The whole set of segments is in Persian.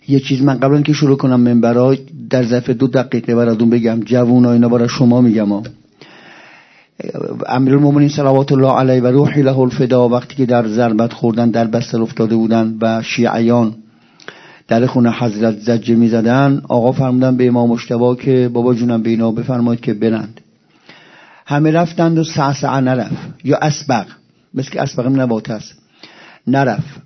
یه چیز من قبل اینکه شروع کنم منبرها در ظرف 2 دقیقه براتون بگم، جوونا اینا برای شما میگم. امیرالمومنین صلوات الله علیه و روحی له الفدا وقتی که در ضربت خوردن در بستر افتاده بودن و شیعیان در خونه حضرت زجه میزدن، آقا فرمودن به امام مجتبی که بابا جونم به اینا بفرمایید که برند. همه رفتند و سعسع نرفت، یا اسبق، مثل که اسبق نبات است، نرفت.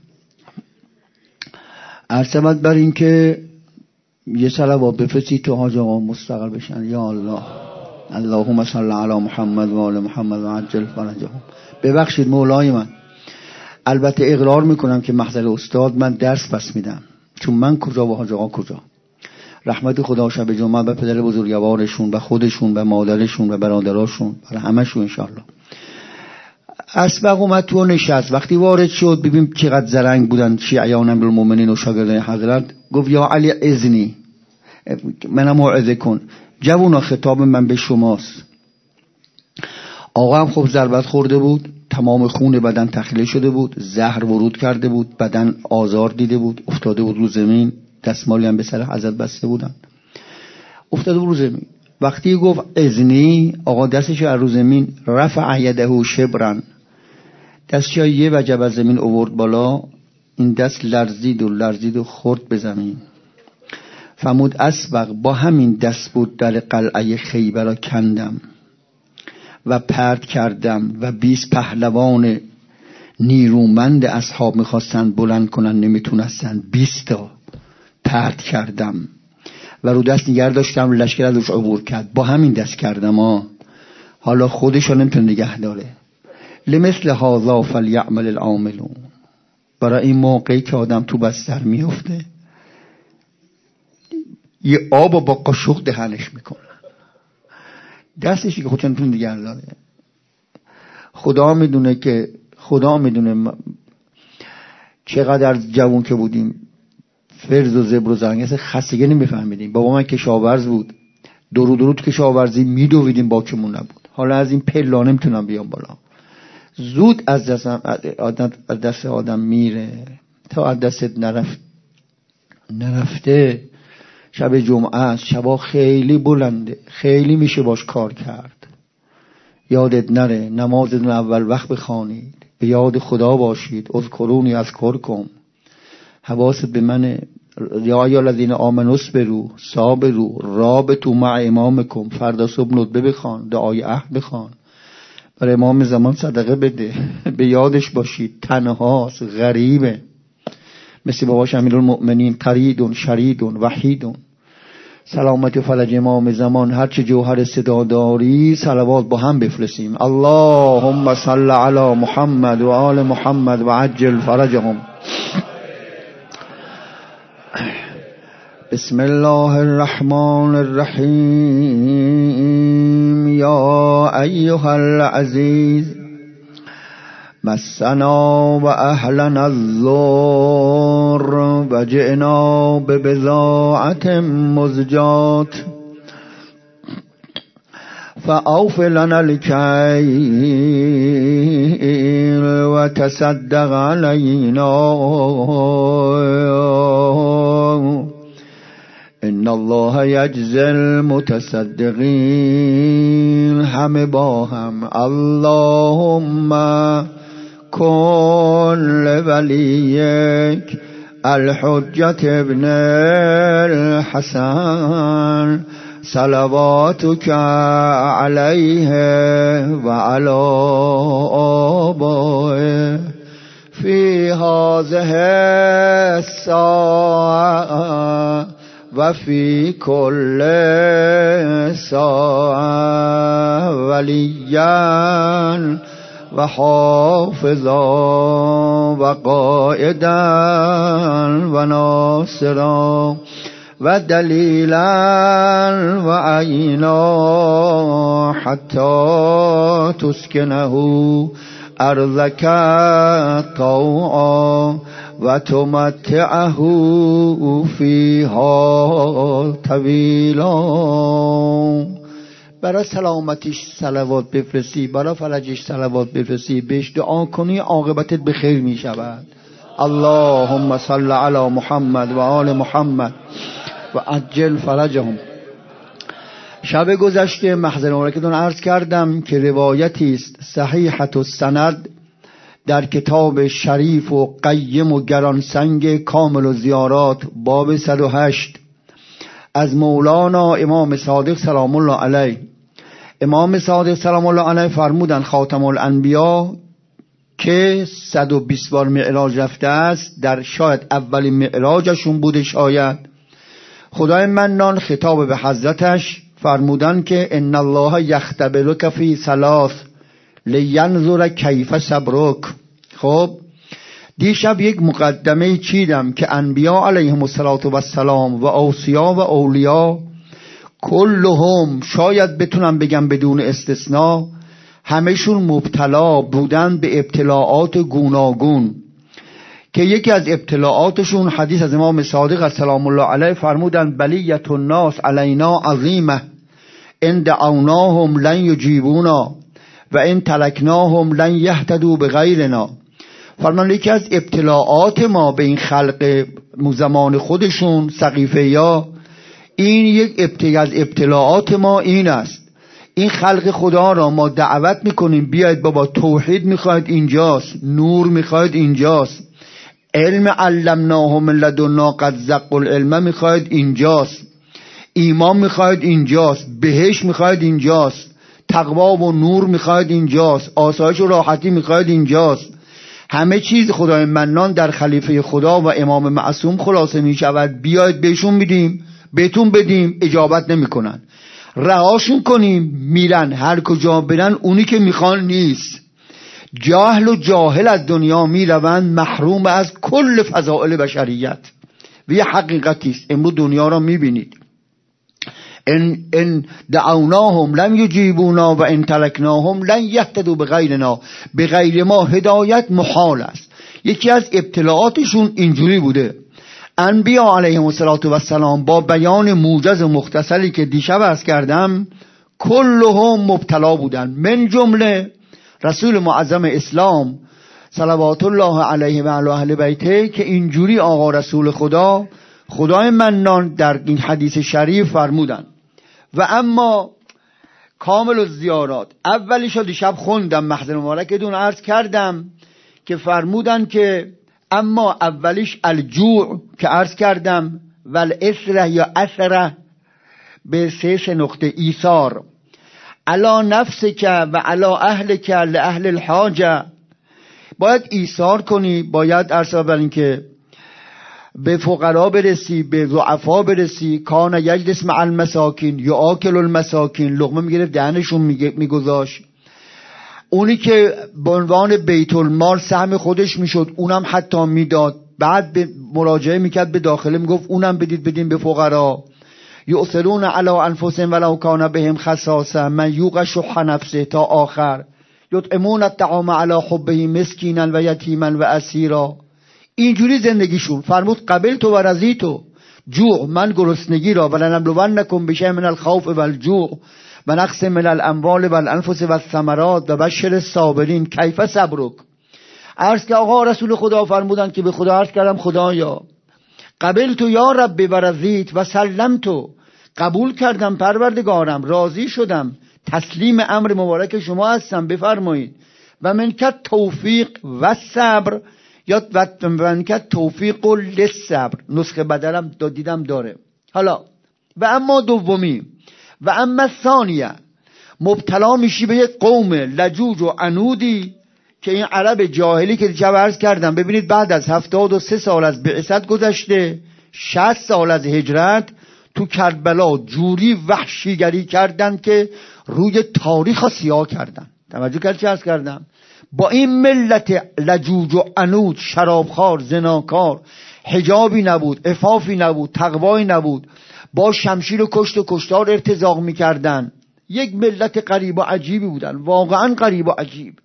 عرضمت بر این که یه صلوات بفرستی تو حاج آقا مستقر بشن. یا الله، اللهم صل علی محمد و آل محمد و عجل فرجهم. ببخشید مولای من، البته اقرار میکنم که محضر استاد من درس پس میدم، چون من کجا و حاج آقا کجا. رحمت خدا شب جمعه و پدر بزرگوارشون و خودشون و مادرشون و برادراشون برای همشون انشالله. اسبق اومد تو نشست. وقتی وارد شد ببین چقدر زرنگ بودن شیعیان امیرالمومنین و شاگردان حضرت. گفت یا علی اذنی، منم موعظه کن. جوونا خطاب من به شماست. آقا هم خب ضربت خورده بود، تمام خون بدن تخلیه شده بود، زهر ورود کرده بود، بدن آزار دیده بود، افتاده بود رو زمین، دستمالی هم به سر حضرت بسته بودن، افتاده بود رو زمین. وقتی گفت اذنی، آقا دستش رو رو زمین، رفع یده شبرن، دستش یه وجب از زمین آورد بالا، این دست لرزید و خورد به زمین. فرمود اسبق با همین دست بود در قلعه خیبر را کندم و پرت کردم و 20 پهلوان نیرومند اصحاب میخواستن بلند کنن نمیتونستن، 20 تا پرت کردم و رو دست نگه داشتم، لشکر ازش عبور کرد. با همین دست کردم حالا خودشو نمیتونه نگه داره. لمثل هذا فلیعمل العاملون. برای این موقعی که آدم تو بستر میفته یه آبو با قاشق دهنش میکنه، دستشی که خودشون نمیتونه نگه داره. خدا میدونه چقدر جوان که بودیم فرز و زبر و زرنگ خستگی نمیفهمیدیم. بابا من کشاورز بود، درود کشاورزی میدویدیم باکمون نبود. حالا از این پلا نمیتونم بیام بالا. زود از دست آدم میره تا از دست نرفته. شب جمعه است، شبا خیلی بلنده، خیلی میشه باش کار کرد. یادت نره نمازتون اول وقت بخوانید، به یاد خدا باشید. اذکرونی اذکرکم، حواست به منه. یا ایها الذین آمنوا اصبروا صابروا رابطوا مع امامکم. فردا صبح ندبه بخوان، دعای عهد بخوان، برای امام زمان صدقه بده، به یادش باشید. تنهاست، غریبه، مثل باباش امیرالمؤمنین، قریدون شریدون وحیدون. سلامت و فلج امام زمان. هرچه جوهر صدا داری صلوات با هم بفرستیم. اللهم صل علی محمد و آل محمد و عجل فرجهم. بسم الله الرحمن الرحیم. یا ایها العزیز مسنا و اهلنا الضر و جئنا ببضاعت مزجات فاوف لنا الکیل و تصدق علینا ان الله یجزی المتصدقین. همه با هم اللهم کن ولیک الحجت ابن الحسن صلواتک علیه و علی آبائه فی هذه الساعه و فی کل ساعه ولیاً و حافظا و قائدا و ناصرا و دلیلا و عینا حتی تسکنه ارضک طوعا و تمتعه فیها طویلا. برای سلامتیش صلوات بفرستی، برای فلجش صلوات بفرستی، بهش دعا کنی عاقبتت به خیر می شود. اللهم صل علی محمد و آل محمد و عجل فرجهم. شب گذشته محضر مبارکتون عرض کردم که روایتی است صحیحة السند در کتاب شریف و قیم و گرانسنگ کامل الزیارات باب 108 از مولانا امام صادق سلام الله علیه. امام صادق سلام الله علیه فرمودن خاتم الانبیا که 120 بار معراج رفته است، در شاید اولین معراجشون بوده، شاید خدای منان خطاب به حضرتش فرمودن که ان الله یختبرک فی ثلاث لینظر کیف صبرک. خب دیشب یک مقدمه چیدم که انبیا علیهم السلام و اوصیا و اولیا کلهم، شاید بتونم بگم بدون استثناء، همشون مبتلا بودن به ابتلاعات گوناگون که یکی از ابتلاعاتشون حدیث از امام صادق سلام الله علیه فرمودن بلیت الناس علینا عظیمه ان دعوناهم لن یجیبونا و ان ترکناهم لن یهتدوا بغیرنا. فرمان یکی از ابتلاعات ما به این خلق زمان خودشون سقیفه یا این یک از ابتلاعات ما این است، این خلق خدا را ما دعوت میکنیم بیاید بابا توحید میخواید اینجاست، نور میخواید اینجاست، علم علمناه من لدنا قد زق العلم میخواید اینجاست، ایمان میخواید اینجاست، بهشت میخواید اینجاست، تقوا و نور میخواید اینجاست، آسایش و راحتی میخواید اینجاست. همه چیز خدای منان در خلیفه خدا و امام معصوم خلاصه میشود. بیاید بهشون میدیم، بهتون بدیم، اجابت نمیکنن، رهاشون کنیم میرن، هر کجا برن اونی که میخوان نیست. جاهل و جاهل از دنیا میروند محروم از کل فضائل بشریت و یه حقیقتی است. امروز دنیا را میبینید، ان دعوناهم لم یجیبونا و ان ترکناهم لن یهتدوا بغیرنا. به غیر ما هدایت محال است. یکی از ابتلاعاتشون اینجوری بوده. انبیا علیهم السلام با بیان موجز و مختصری که دیشب عرض کردم کلهم مبتلا بودن، من جمله رسول معظم اسلام صلوات الله علیه و علی اهل بیته که اینجوری آقا رسول خدا خدای منان در این حدیث شریف فرمودن. و اما کامل الزیارات اولیش رو دیشب خوندم، محضر مبارکتون عرض کردم که فرمودن که اما اولیش الجوع که عرض کردم و الاسره یا اسره به 3 نقطه ایثار علا نفسک و علا اهلک لأهل الحاجه. باید ایثار کنی، باید عرض بر که به فقرا برسی، به ضعفا برسی. کان یجلس مع المساکین یاکل المساکین، لقمه میگرفت دهنشون میگذاشت. اونی که به عنوان بیت المال سهم خودش میشد اونم حتی میداد، بعد به مراجعه میکرد به داخله میگفت اونم بدین به فقرا. یؤثرون علی انفسهم ولو کان بهم خصاصه من یوق شح نفسه تا آخر. یطعمون الطعام علی حبه مسکینا و یتیما و اسیرا. اینجوری زندگیشون. فرمود قبلت و رضیت جوع، من گرسنگی را ولنبلونکم بشیء من الخوف والجوع و نقص من الاموال والانفس والثمرات و بشر الصابرین کیف صبرک. عرض که آقا رسول خدا فرمودن که به خدا عرض کردم خدایا قبلت یا رب و رضیت و سلمت، قبول کردم پروردگارم، راضی شدم، تسلیم امر مبارک شما هستم، بفرمایید. و منکت توفیق و صبر یا منکت توفیق و للصبر، نسخه بدلم دیدم داره. حالا و اما دومی و اما ثانیه، مبتلا میشی به یک قوم لجوج و عنودی که این عرب جاهلی که دیشب عرض کردم. ببینید بعد از 73 سال از بعثت گذشته، 60 سال از هجرت، تو کربلا جوری وحشیگری کردن که روی تاریخ سیاه کردن. توجه کرد چه عرض کردم؟ با این ملت لجوج و عنود، شرابخوار، زناکار، حجابی نبود، عفافی نبود، تقوایی نبود، با شمشیر و کشت و کشتار ارتزاق میکردن. یک ملت غریب و عجیبی بودن، واقعا غریب و عجیب.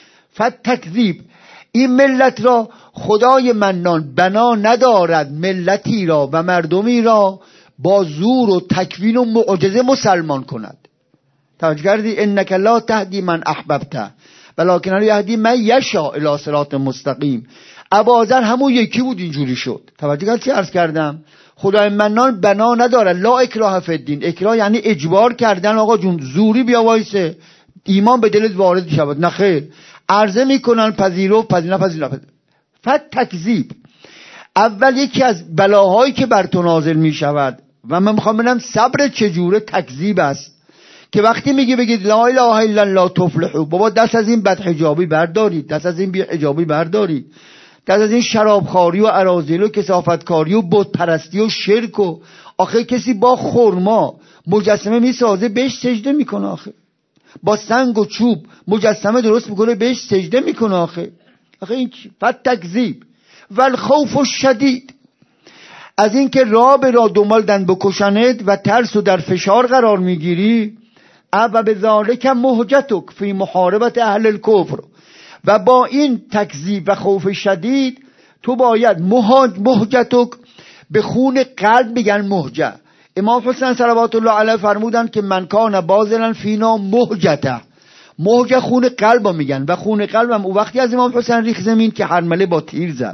فتکذیب، این ملت را خدای منان بنا ندارد ملتی را و مردمی را با زور و تکوین و معجزه مسلمان کند. توجه کردی؟ انک لا تهدی من احببته ولکن الله یهدی من یشاء الی صراط مستقیم. ابوذر همون یکی بود اینجوری شد. توجه کردید چی عرض کردم؟ خدای منان بنا نداره، لا اکراه فی الدین. اکراه یعنی اجبار کردن آقا جون زوری بیا وایسه ایمان به دلت وارد شود، نه خیر. عرضه میکنن پذیرو پذیر. فقط تکذیب. اول یکی از بلاهایی که بر تو نازل میشود و من میخوام ببینم صبر چجوره، تکذیب است. که وقتی میگی بگید لا اله الا الله تفلحوا، بابا دست از این بدحجابی بردارید، دست از این بی‌حجابی بردارید، دست از این شرابخواری و اراذل و کثافتکاری و بت پرستی و شرک. و آخه کسی با خرما مجسمه میسازه بهش سجده میکنه، آخه با سنگ و چوب مجسمه درست میکنه بهش سجده میکنه، آخه این چی؟ تکذیب. والخوف الشدید، از این که راه به راه دنبال دن بکشند و ترس و در فشار قرار میگیری. و به ذالک مهجتک فی محاربت اهل الکفر، و با این تکذیب و خوف شدید تو باید مهجتک، به خون قلب میگن مهجه. امام حسین صلوات الله علیه فرمودن که من کان باذلا فینا مهجته، مهجه خون قلب میگن، و خون قلبم او وقتی از امام حسین ریخ زمین که هرمله با تیر زد.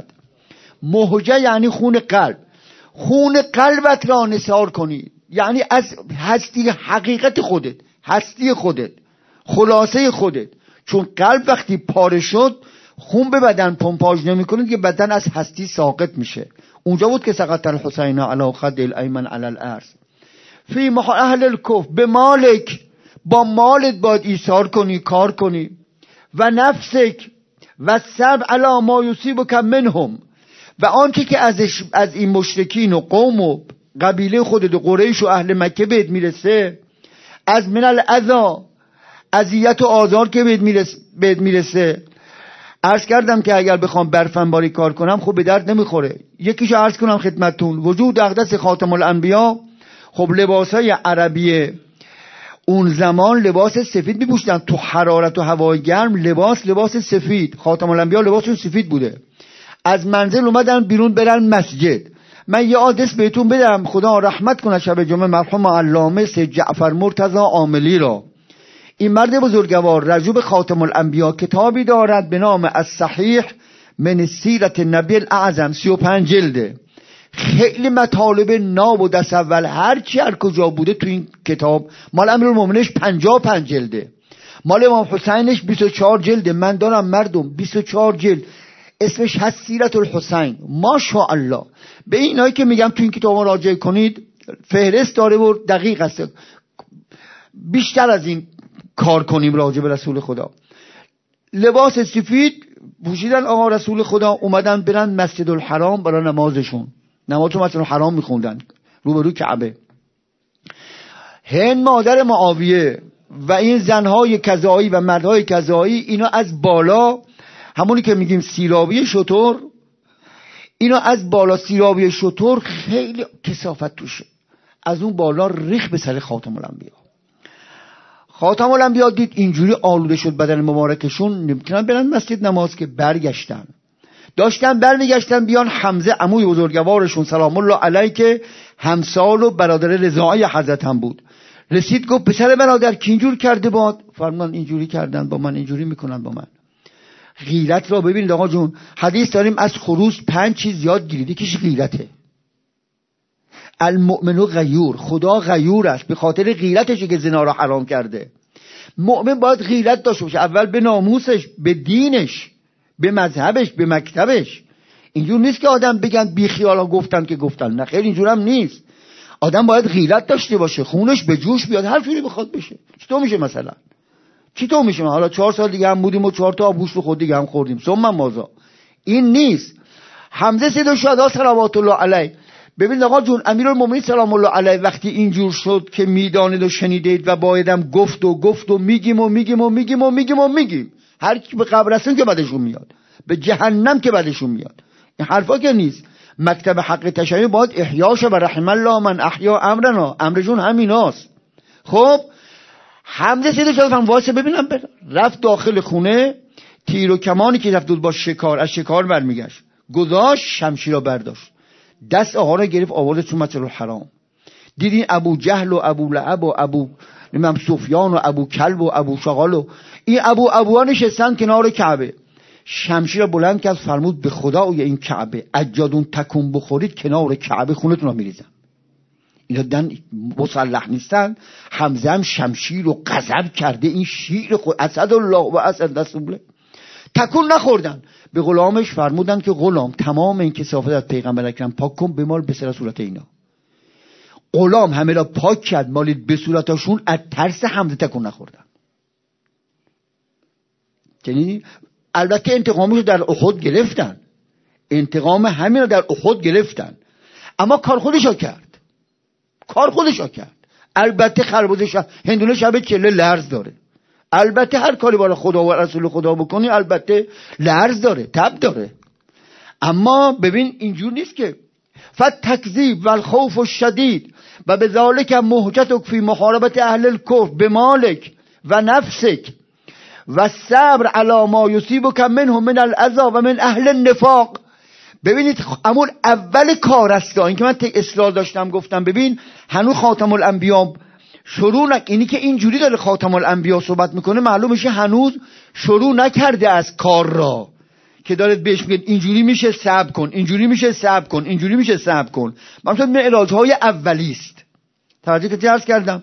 مهجه یعنی خون قلب. خون قلبت را نثار کنی، یعنی از هستی حقیقت خودت، هستی خودت، خلاصه خودت. چون قلب وقتی پاره شد خون به بدن پمپاژ نمیکنه که بدن از هستی ساقط میشه. اونجا بود که سقط الحسین علی خد الایمن علی الارض. فی اهل الکفر، به مالک، با مالت باید ایثار کنی، کار کنی. و نفسک و صبر علی ما یصیبک منهم، و آنچه که از این مشرکین و قوم و قبیله خودت و قریش و اهل مکه بهت میرسه، از من الاذی، اذیت و آزار که بهت میرسه. عرض کردم که اگر بخوام برفنباری کار کنم خب به درد نمیخوره. یکیشو عرض کنم خدمتتون، وجود اقدس خاتم الانبیا، خب لباسای عربی اون زمان لباس سفید میپوشیدن، تو حرارت و هوای گرم لباس سفید، خاتم الانبیا لباسشون سفید بوده. از منزل اومدن بیرون برن مسجد. من یه آدرس بهتون بدم، خدا رحمت کنه شب جمعه مرحوم علامه سید جعفر مرتضی عاملی را. این مرد بزرگوار رجوب خاتم الانبیا کتابی دارد به نام الصحیح من سیرت النبی الاعظم، 35 جلده. خیلی مطالب ناب و دست اول هر کجا بوده تو این کتاب. مال امیرالمومنینش 55 جلده، مال امام حسینش 24 جلده. من دارم مردم 24 جلد، اسمش هست سیرت الحسین. ماشاءالله. به اینایی که میگم تو این کتاب مراجعه کنید، فهرست داره و دقیق است. بیشتر از این کار کنیم راجع به رسول خدا. لباس سفید پوشیدن آقا رسول خدا، اومدن برن مسجد الحرام برای نمازشون. نماز تو مسجد الحرام میخوندن روبروی کعبه. هند مادر معاویه و این زنهای کذایی و مردهای کذایی، اینا از بالا، همونی که میگیم سیرابی شتر، اینا از بالا سیرابی شتر خیلی کثافت توشه، از اون بالا ریخ به سر خاتم الانبیا. خاتم الانبیا دید اینجوری آلوده شد بدن مبارکشون، نمیتونن برن مسجد نماز، که برگشتن. داشتن برمیگشتن بیان حمزه عموی بزرگوارشون سلام الله علیه که همسال و برادر رضاعی حضرت هم بود، رسید گفت پسر برادر کی اینجور کرده باد؟ فرمان اینجوری کردن با من، اینجوری میکنن با من. غیرت را ببینید آقا جون. حدیث داریم از خروس 5 چیز یاد گیرید، یکیش غیرته. المؤمن غیور، خدا غیور است به خاطر غیرتشه که زنا را حرام کرده. مؤمن باید غیرت داشته باشه، اول به ناموسش، به دینش، به مذهبش، به مکتبش. اینجور نیست که آدم بگن بی خیالا گفتن که گفتن، نه خیر اینجور هم نیست. آدم باید غیرت داشته باشه، خونش به جوش بیاد، هر جوری بخواد بشه. چطور میشه مثلا؟ چطور میشه؟ حالا 4 سال دیگه هم بودیم و 4 تا گوشت رو خود دیگه هم خوردیم، ثم مازا. این نیست. حمزه سید الشهدا صلوات الله علیه. ببین آقا جون، امیرالمومنین سلام الله علیه وقتی اینجور شد که میدانید و شنیدید و بایدم گفت و میگیم. هر کی به قبر رسون که بعدشون میاد، به جهنم که بعدشون میاد. این حرفا که نیست. مکتب حق تشیع باید احیاشه و رحم الله من احیا امرنا، امرشون همیناست. خب حمزه سید الشهدا واسه ببینم رفت داخل خونه، تیر و کمانی که رفت بود با شکار، از شکار برمیگشت، گذاشت، شمشیر را برداشت، دست آقا را گرفت آورد تو مسجد الحرام. دیدین ابو جهل و ابو لعب و ابو سفیان و ابو کلب و ابو شغال و این ابوها نشستن کنار کعبه. شمشیر بلند کرد فرمود به خدای این کعبه اجادون تکون بخورید کنار کعبه خونتون رو میریزم. اینا دن مسلح نیستن. حمزه هم شمشیر رو غضب کرده، این شیر خود اسدالله و اسد رسوله. تکون نخوردن. به غلامش فرمودن که غلام تمام این کثافت از پیغمبر اکرم پاک کن بمال به سر صورت اینا. غلام همه را پاک کرد مالید به صورتاشون، از ترس حمزه تکون نخوردن. یعنی البته انتقامش در احد گرفتن، انتقام همین رو در احد گرفتن، اما کار خودشا کرد، کار خودشا کرد. البته خربوزه هندونه شب چله لرز داره، البته هر کاری برای خدا و رسول خدا بکنی البته لرز داره، تب داره، اما ببین اینجور نیست که فتکذیب و الخوف الشدید و به ذالک محجتک فی محاربت اهل الکفر بمالک و نفسک و صبر علی ما یصیبک منهم من الاذى و من اهل النفاق. ببینید امون اول کار است. این که من اصرار داشتم گفتم ببین هنوز خاتم الانبیا شروع اینی که اینجوری داره خاتم الانبیا صحبت میکنه معلوم میشه هنوز شروع نکرده از کار را، که داره بهش میگه اینجوری میشه صبر کن، اینجوری میشه صبر کن، اینجوری میشه صبر کن. مثلا این علاجهای اولی است. توجه که عرض کردم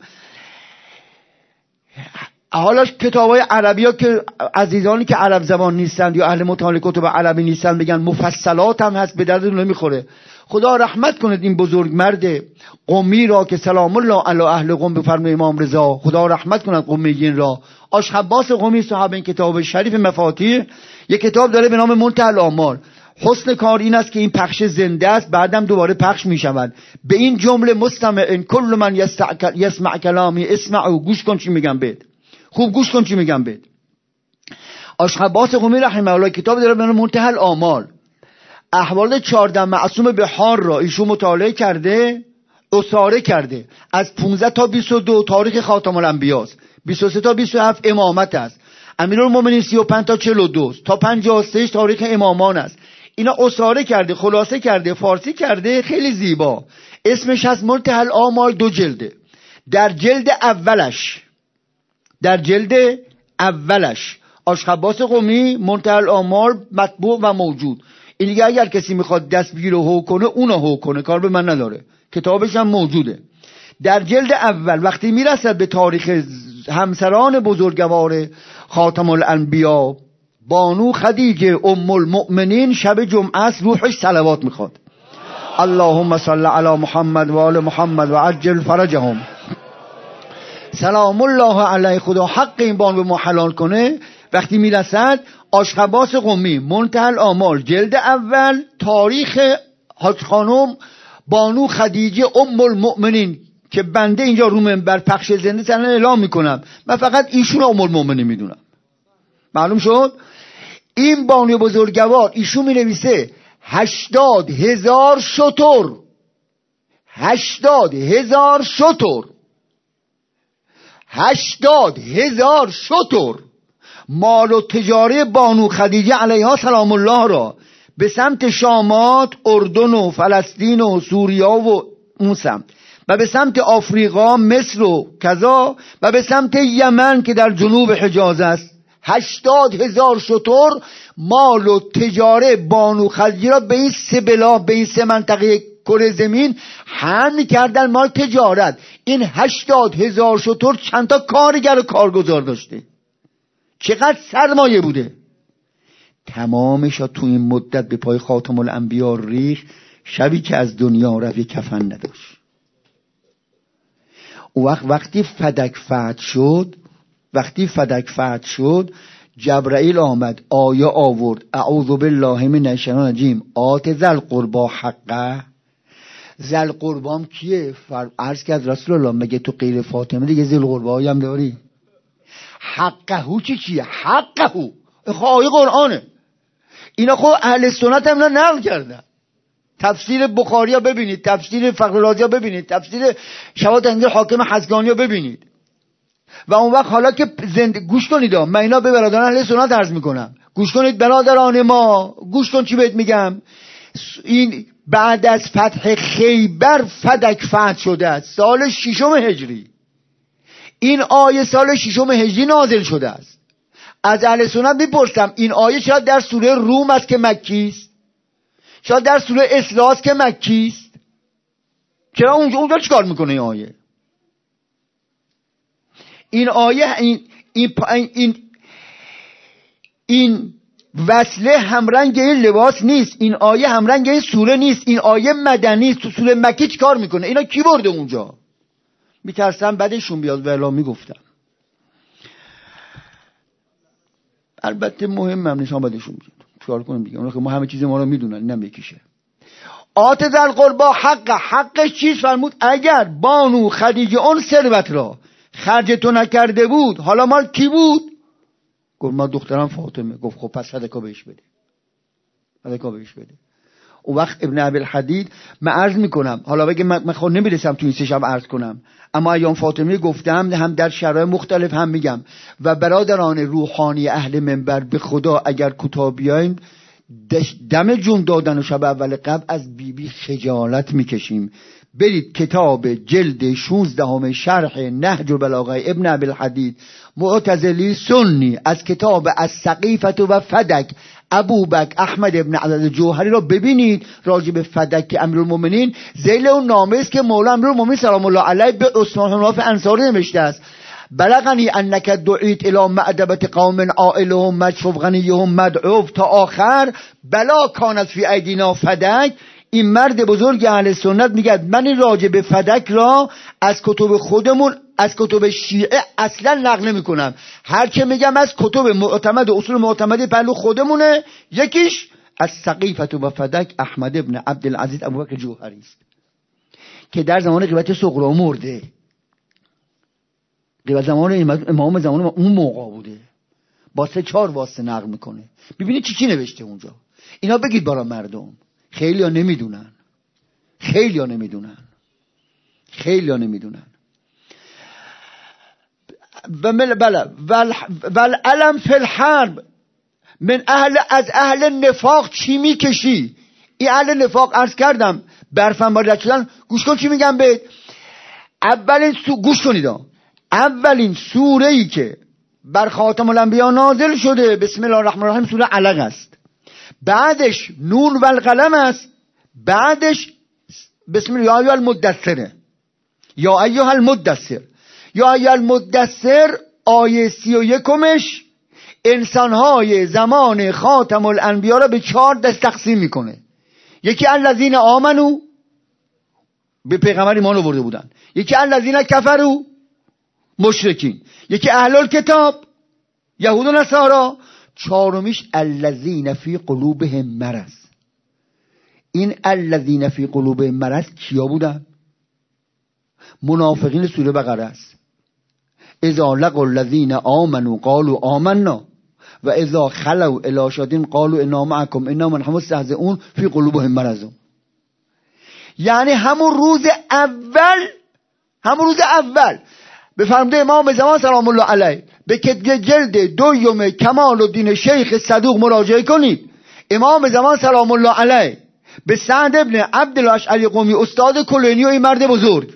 حالا کتابای عربی ها که عزیزانی که عرب زبان نیستند یا اهل مطالعه کتب عربی نیستند بگن مفصلات هم هست، به دردتون نمیخوره. خدا رحمت کنه این بزرگ مرد قمی را که سلام الله علی اهل قم بفرمایید امام رضا، خدا رحمت کنه قمیین را. آشعباس قمی صاحب این کتاب شریف مفاتیح یک کتاب داره به نام منتهی الاعمال. حسن کار این است که این پخش زنده است، بعدم دوباره پخش می شود. به این جمله مستمع کل من یسمع کلامی اسمعوا، گوش کن چی میگم بهت، خوب گوش کن چی میگم بهت. آشعباس قمی رحمه الله کتاب داره به نام منتهی الاعمال. احوال 14 معصوم بحار را ایشون مطالعه کرده، اساره کرده. از 15 تا 22 تاریخ خاتم الانبیاست، 23 تا 27 امامت است، امیرالمومنین 35 تا 42 تا 53 تاریخ امامان است. اینا اساره کرده، خلاصه کرده، فارسی کرده، خیلی زیبا. اسمش هست منتهی الاعمال، 2 جلده. در جلد اولش آشعباس قمی منتهی الاعمال مطبوع و موجود. این دیگه اگر کسی میخواد دستگیر رو هو کنه اونو هو کنه، کار به من نداره، کتابش هم موجوده. در جلد اول وقتی میرسد به تاریخ همسران بزرگوار خاتم الانبیا، بانو خدیجه ام المؤمنین شب جمعه است، روحش صلوات میخواد. اللهم صل علی محمد و آل محمد و عجل فرجهم. سلام الله علیه، خدا حق این بانو به ما حلال کنه. وقتی میرسد آشعباس قمی منتهی الاعمال جلد اول، تاریخ حاج خانم بانو خدیجه ام المؤمنین که بنده اینجا رو منبر پخش زنده سنن اعلام میکنم، من فقط ایشون ام المؤمنین میدونم. معلوم شد؟ این بانو بزرگوار ایشون مینویسه 80,000 شتر، 80,000 شتر، 80,000 شتر مال و تجاره بانو خدیجه علیها سلام الله را به سمت شامات، اردن و فلسطین و سوریا و اون سمت، و به سمت آفریقا، مصر و کذا، و به سمت یمن که در جنوب حجاز است. 80,000 شتر مال و تجاره بانو خدیجه را به این 3 بلا، به این 3 منطقه کره زمین حمل کردن مال تجارت. این 80,000 شتر چند تا کارگر و کارگزار داشته، چقدر سرمایه بوده. تمامش تو این مدت به پای خاتم الانبیا ریخ. شبی که از دنیا رفت کفن نداشت. وقتی فدک فتح شد جبرائیل آمد، آیه آورد، اعوذ بالله من الشیطان الرجیم، آت ذل قربا حقه. ذل قربام کیه؟ عرض کرد رسول الله مگه تو غیر فاطمه دیگه ذل قربایی هم داری؟ حقهو چیه؟ حقهو آیه قرآنه. اینا خب اهل سنت هم نقل کردن. تفسیر بخاری ها ببینید، تفسیر فخر رازی ها ببینید، تفسیر شواهد انجیل حاکم حسگانی ها ببینید. و اون وقت حالا که گوش کنید، من اینا به برادران اهل سنت عرض میکنم، گوش کنید برادران ما، گوش کن چی بهت میگم. این بعد از فتح خیبر فدک فتح شده است، سال 6 هجری. این آیه سال 6 هجری نازل شده است. از اهل سنت میپرسم این آیه شاید در سوره روم است که مکی است، شاید در سوره اسراء است که مکی است. چرا اونجا چیکار میکنه این آیه؟ این آیه این وصله همرنگ این لباس نیست، این آیه همرنگ این سوره نیست، این آیه مدنی است. تو سوره مکی چیکار میکنه؟ اینا کی برده اونجا؟ میترسم بعدشون بیاد ولا میگفتم. البته مهم هم نیست بعدشون بیاد چیکار کنیم دیگه، اونا که ما همه چیز ما رو میدونن، اینم یکیشه. آت ذل قربا حقش چیز فرمود؟ اگر بانو خدیجه اون ثروت را خرج تو نکرده بود حالا مال کی بود؟ گفت ما دخترم فاطمه. گفت خب پس صدقه بهش بده، صدقه بهش بده. اون وقت ابن ابی الحدید من عرض میکنم، حالا بگه من خود نمیرسم تو این سه شب عرض کنم، اما ایام فاطمه گفتم هم در شرایط مختلف هم میگم. و برادران روحانی اهل منبر به خدا اگر کوتاه بیایم دم جون دادن و شب اول قبل از بیبی خجالت میکشیم. برید کتاب جلد 16 شرح نهج البلاغه ابن ابی الحدید معتزلی سنی از کتاب السقیفه و فدک ابوبکر احمد ابن عبد جوهری را ببینید راجع به فدک امیرالمومنین. ذیل اون نامه است که مولا امیرالمومنین سلام الله علیه به عثمان بن عفان انصاری نوشته است. بلغنی انک دعیت الی معدبه قوم عائلهم مجفوف غنیهم مدعو تا آخر. بلا کانت فی ایدینا فدک. این مرد بزرگ اهل سنت میگه من این راجع به فدک را از کتب خودمون، از کتب شیعه اصلا نقل نمی‌کنم. هر که میگم از کتب معتمد و اصول معتمدی پهلو خودمونه. یکیش از سقیفه و فدک احمد ابن عبدالعزیز ابوبکر جوهری است که در زمان غیبت صغرا مرده. غیبت زمان امام زمان اون موقع بوده. با 3-4 واسطه نقل میکنه. ببینید چی نوشته اونجا. اینا بگید برای مردم. خیلی ها نمیدونن، خیلی ها نمیدونن، خیلی ها نمیدونن. والعلم فی الحرب من از اهل نفاق چی میکشی؟ این اهل نفاق عرض کردم برفن باید شدن. گوش کن چی میگم بهت. گوش کنید اولین سوره ای که بر خاتم الانبیا نازل شده بسم الله الرحمن الرحیم سوره علق است. بعدش نون و القلم است. بعدش بسم الله یا ایها المدثر، یا ایها المدثر. یا ایها المدثر آیه 31 انسانهای زمان خاتم الانبیا را به 4 دست تقسیم میکنه. یکی الذین آمنو، به پیغمبر ایمان آورده بودن. یکی الذین کفروا، مشرکین. یکی اهل الکتاب، یهود و نصارا. 4میش الذین فی قلوبهم مرض. این الذین فی قلوبهم مرض کیا بودن؟ منافقین سوره بقره است. اذا لقوا الذین آمنوا قالوا آمنا و اذا خلوا الی شیاطین قالوا انا معکم انما نحن مستهزئون فی قلوبهم مرض. یعنی همون روز اول به فرموده امام زمان سلام الله علیه به جلد 2 کمال الدین شیخ صدوق مراجعه کنید. امام زمان سلام الله علیه به سعد ابن عبدالله اشعری قمی استاد کلینی و این مرد بزرگ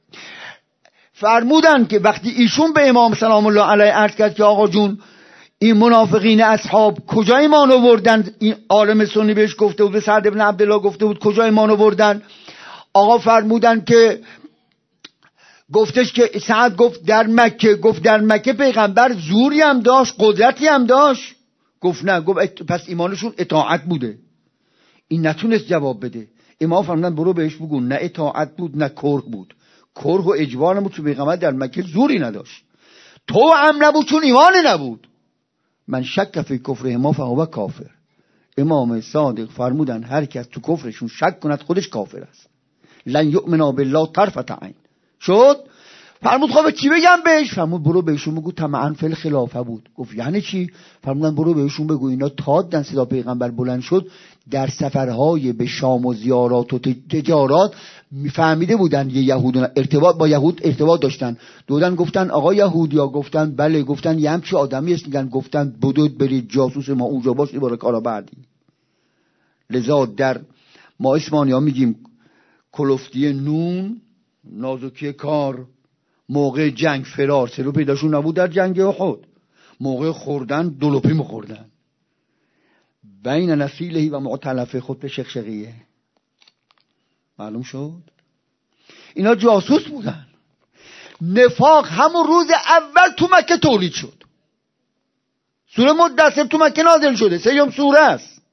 فرمودن که وقتی ایشون به امام سلام الله علیه عرض کرد که آقا جون این منافقین اصحاب کجا ایمان آوردن، این عالم سنی بهش گفته بود، به سعد ابن عبدالله گفته بود کجا ایمان آوردن. آقا فرمودن که گفتش که سعد گفت در مکه. گفت در مکه پیغمبر زوری هم داشت، قدرتی هم داشت؟ گفت نه. گفت پس ایمانشون اطاعت بوده. این نتونست جواب بده. امام فرمودن برو بهش بگو نه اطاعت بود نه کرد بود. کرد و اجبار نبود چون پیغمبر در مکه زوری نداشت. تو هم نبود چون ایمانی نبود. من شک فی کفر ما فهو کافر. امام صادق فرمودن هر کس تو کفرشون شک کند خودش کافر است. لن یؤمن بالله طرفة عین. شد. فرمود خب چی بگم بهش؟ فرمود برو بهشون بگو طمعا فی الخلافه بود. گفت یعنی چی؟ فرمودن برو بهشون بگو اینا تادن صدا پیغمبر بلند شد در سفرهای به شام و زیارات و تجارات میفهمیده بودن یه یهودون ارتباط با یهود ارتباط داشتن. دودن گفتن آقا یهودیا. گفتن بله. گفتن یه همچی آدمی است. میگن گفتن بدود برید جاسوس ما اونجا باشید برای کارا بعدی. لذا در ما اسمانی ها میگیم کلفتی نون نازکی کار. موقع جنگ فرار سلو پیداشون نبود در جنگ احد. موقع خوردن دلوپی میخوردن بین نسیلهی و معتلفه خود به شقشقیه. معلوم شد اینا جاسوس بودن. نفاق همون روز اول تو مکه تولید شد. سوره مدثر تو مکه نازل شده، 3 سوره است.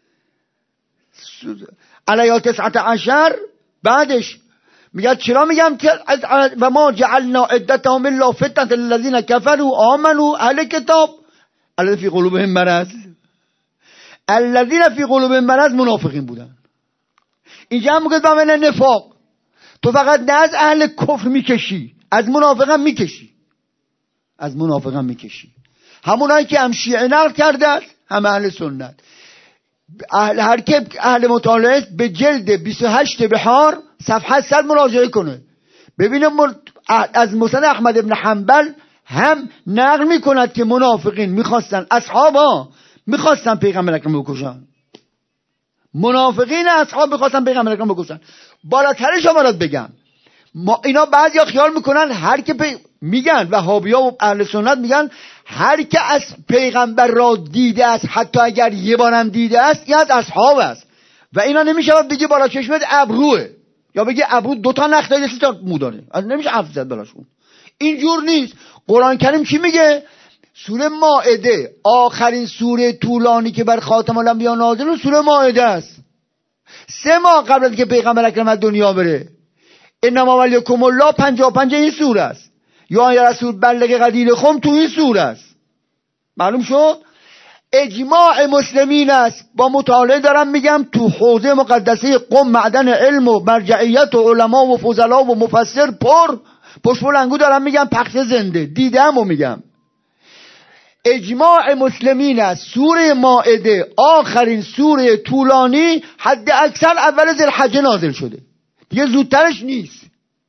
علیها 19 بعدش میگه چرا میگم که و ما جعلنا عدتهم الا فتنة للذین کفروا آمنوا اهل کتاب الذین فی قلوبهم مرض. الذین فی قلوبهم مرض منافقین بودن. اینجا هم میگه بابن نفاق تو فقط نه از اهل کفر میکشی، از منافقان میکشی. از منافقان میکشی. همونایی که هم شیعه نقل کرده هم اهل سنت. هر که اهل مطالعه است به جلد 28 بحار صفحه 100 مراجعه کنه ببینه از مسند احمد ابن حنبل هم نقل میکند که منافقین میخواستن اصحابا میخواستن پیغمبر اکرم بکشن. منافقین اصحاب میخواستن پیغمبر اکرم بکشن. بالاترش رو برات بگم، ما اینا بعضیا خیال میکنن هر که میگن وهابیا و اهل سنت میگن هر که از پیغمبر را دیده است حتی اگر یه بارم دیده است یا از اصحاب است و اینا نمیشه بگی بالا چشمت ابروه یا بگی ابرو 2 تا نخ داره 3 تا مو داره، نمیشه حرف زد براشون. اینجور نیست. قرآن کریم چی میگه؟ سوره مائده آخرین سوره طولانی که بر خاتم الانبیا نازل سوره مائده است. 3 ماه قبل از که پیغمبر اکرم از دنیا بره. انما ولیکم الله 55 این سوره است. یا رسول بلغ قدیر خم تو این سوره است. معلوم شد؟ اجماع مسلمین است. با مطالعه دارم میگم تو حوزه مقدسه قم معدن علم و مرجعیت و علما و فضلا و مفسر پشت بلنگو دارم میگم پخش زنده دیدم و میگم اجماع مسلمین است. سوره مائده آخرین سوره طولانی حد اکثر اول ذوالحجه نازل شده، دیگه زودترش نیست.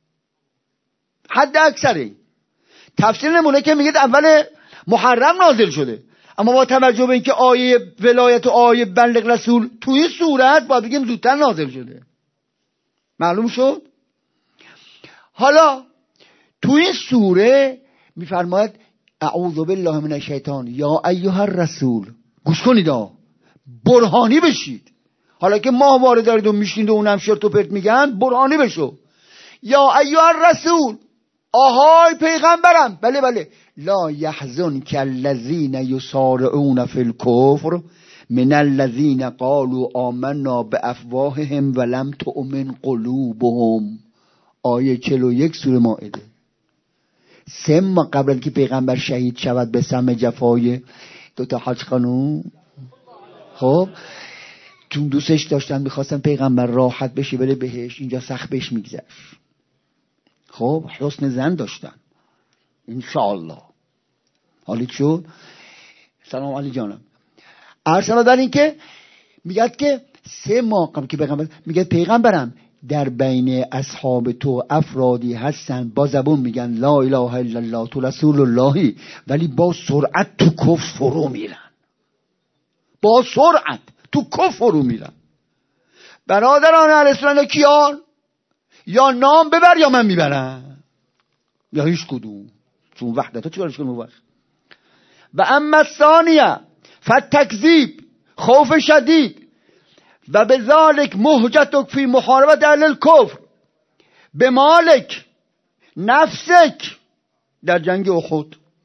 حد اکثره. تفسیر نمونه که میگه اول محرم نازل شده، اما با توجه به اینکه آیه ولایت و آیه بلغ رسول تو این صورت باید بگیم زودتر نازل شده. معلوم شد؟ حالا تو این سوره میفرماید اعوذ بالله من الشیطان یا ایها الرسول، گوش کنید برهانی بشید. حالا که ماهواره دارید و میشینید و اونم شرط و پرت میگن، برهانی بشو. یا ایها الرسول، آهای پیغمبرم، بله لا یحزنک الذین یسارعون فی الکفر من الذین قالوا آمنا بافواههم ولم تؤمن قلوبهم. آیه 41 سوره مائده. 3 ماه قبل از که پیغمبر شهید شود به سم جفای 2 تا حاج خانوم، خب چون دوستش داشتن میخواستن پیغمبر راحت بشه بره بهش، اینجا سخت بهش میگذشت. خب حسن زن داشتن انشاءالله. حالی شد. سلام علی جانم. ارسلا در این که میگه که 3 ماه قبل که پیغمبر میگه پیغمبرم در بین اصحاب تو افرادی هستن با زبون میگن لا اله الا الله تو رسول اللهی، ولی با سرعت تو کفر فرو میرن. با سرعت تو کفر فرو میرن. برادران اهل سنت کیان؟ یا نام ببر یا من میبرم، یا هیچ کدوم. چون وحدت ها چیکارش کنم وقت. و اما الثانیه فتکذیب، خوف شدید و به ذالک مهجتک فی محاربت اهل الکفر به مالک نفسک. در جنگ احد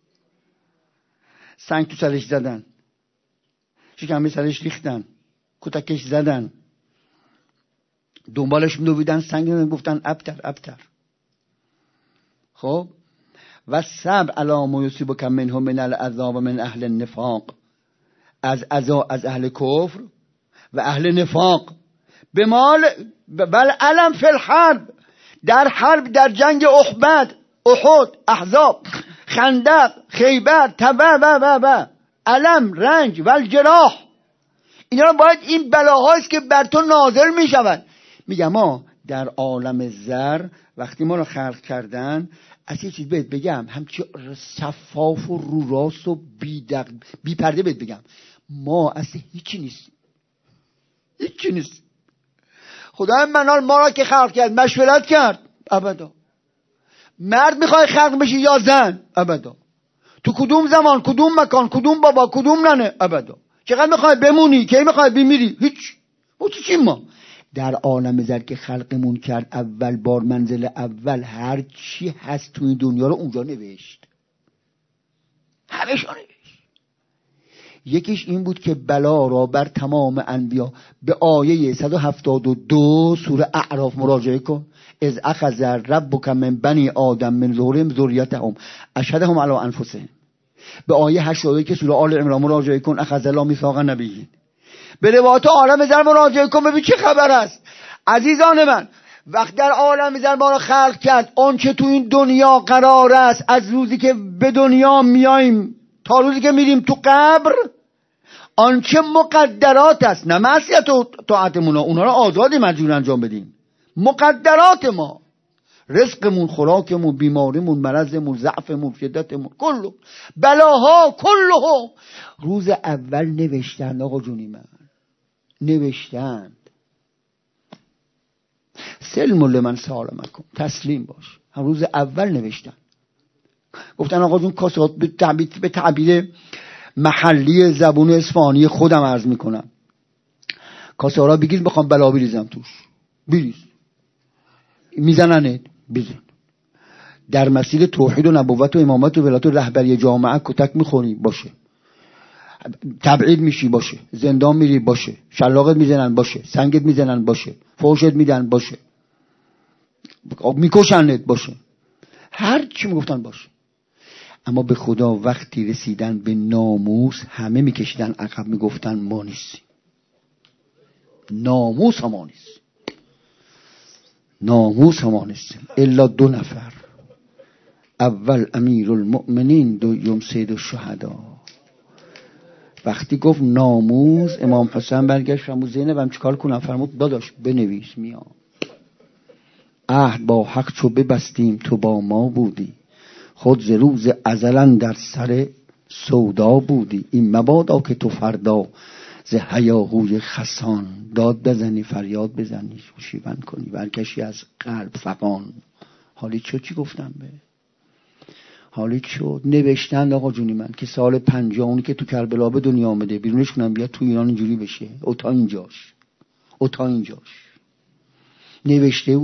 سنگ تو سرش زدن، شکمی سرش ریختن، کتکش زدن، دنبالش میدویدن، سنگ گفتن ابتر. خب و صبر علی ما یصیبک منهم من العذاب من اهل النفاق، از اهل کفر و اهل نفاق. به مال بل علم فی الحرب، در حرب، در جنگ احد، احزاب، خندق، خیبر، تبع و علم، رنج و الجراح. اینا باید این بلاهاست که بر تو نازل می شود. میگم ما در عالم زر وقتی ما رو خلق کردن، از یه چیز بهت بگم همچی شفاف و رو راست و بی پرده بهت بگم، ما اصلا هیچی نیست. خدای منال ما را که خلق کرد مشورت کرد ابدا. مرد میخوای خلق بشی یا زن ابدا. تو کدوم زمان، کدوم مکان، کدوم بابا، کدوم ننه، ابدا. چقدر میخوای بمونی، کی میخوای بمیری؟ هیچ. چی ما در عالم زر که خلقمون کرد اول بار، منزل اول هر چی هست تو این دنیا رو اونجا نوشت، همشو نوشت. یکیش این بود که بلا را بر تمام انبیا، به آیه 172 سوره اعراف مراجعه کن. از اخذ ربک من بنی آدم من ظهورهم ذریتهم اشهدهم علی انفسهم. به آیه 81 که سوره آل عمران مراجعه کن. اخذ الله میثاق النبیین. به روایات عالم زر مراجعه کن ببین چه خبر است. عزیزان من، وقت در عالم زر ما را خلق کرد، اون که تو این دنیا قرار است از روزی که به دنیا میاییم تا روزی که میریم تو قبر، آنچه مقدرات است، نه معصیت و طاعتمون، اونا را آزادی مجبور انجام بدیم. مقدرات ما، رزقمون، خوراکمون، بیماریمون، مرضمون، ضعفمون، شدتمون، کلو بلاها کلها روز اول نوشتند. آقا جونی من، نوشتند. سلم لمن سالمکم، تسلیم باش. هم روز اول نوشتن. گفتن آقا جون کاسات به تعبیر محلی زبون اصفهانی خودم عرض میکنم، کاسارا بگیر بخوام بلا بریزم توش، بریز. میزننه بزن. در مسیر توحید و نبوت و امامت و ولایت و رهبری جامعه کتک میخوری باشه، تبعید میشی باشه، زندان میری باشه، شلاقت میزنن باشه، سنگت میزنن باشه، فوشت میدن باشه، میکشنت باشه، هر چی میگفتن باشه. اما به خدا وقتی رسیدن به ناموس همه میکشیدن عقب، میگفتن ما نیستیم، ناموس ما نیست، ناموس ما نیستیم الا 2 نفر، اول امیر المؤمنین، دوم سید الشهدا. وقتی گفت ناموس، امام حسین برگشت فرمود زینبم چیکار کنم؟ فرمود داداش بنویس میام. عهد با حق چو ببستیم تو با ما بودی، خود ز روز ازلن در سر سودا بودی. این مبادا که تو فردا ز هیاهوی خسان داد بزنی، فریاد بزنی، شیون کنی، برکشی از قلب فغان. حالی چی گفتم به حالی شد؟ نوشتن آقا جونی من که سال 50 اونی که تو کربلا به دنیا آمده بیرونش کنم بیا تو ایران اینجوری بشه، او تا اینجاش نوشته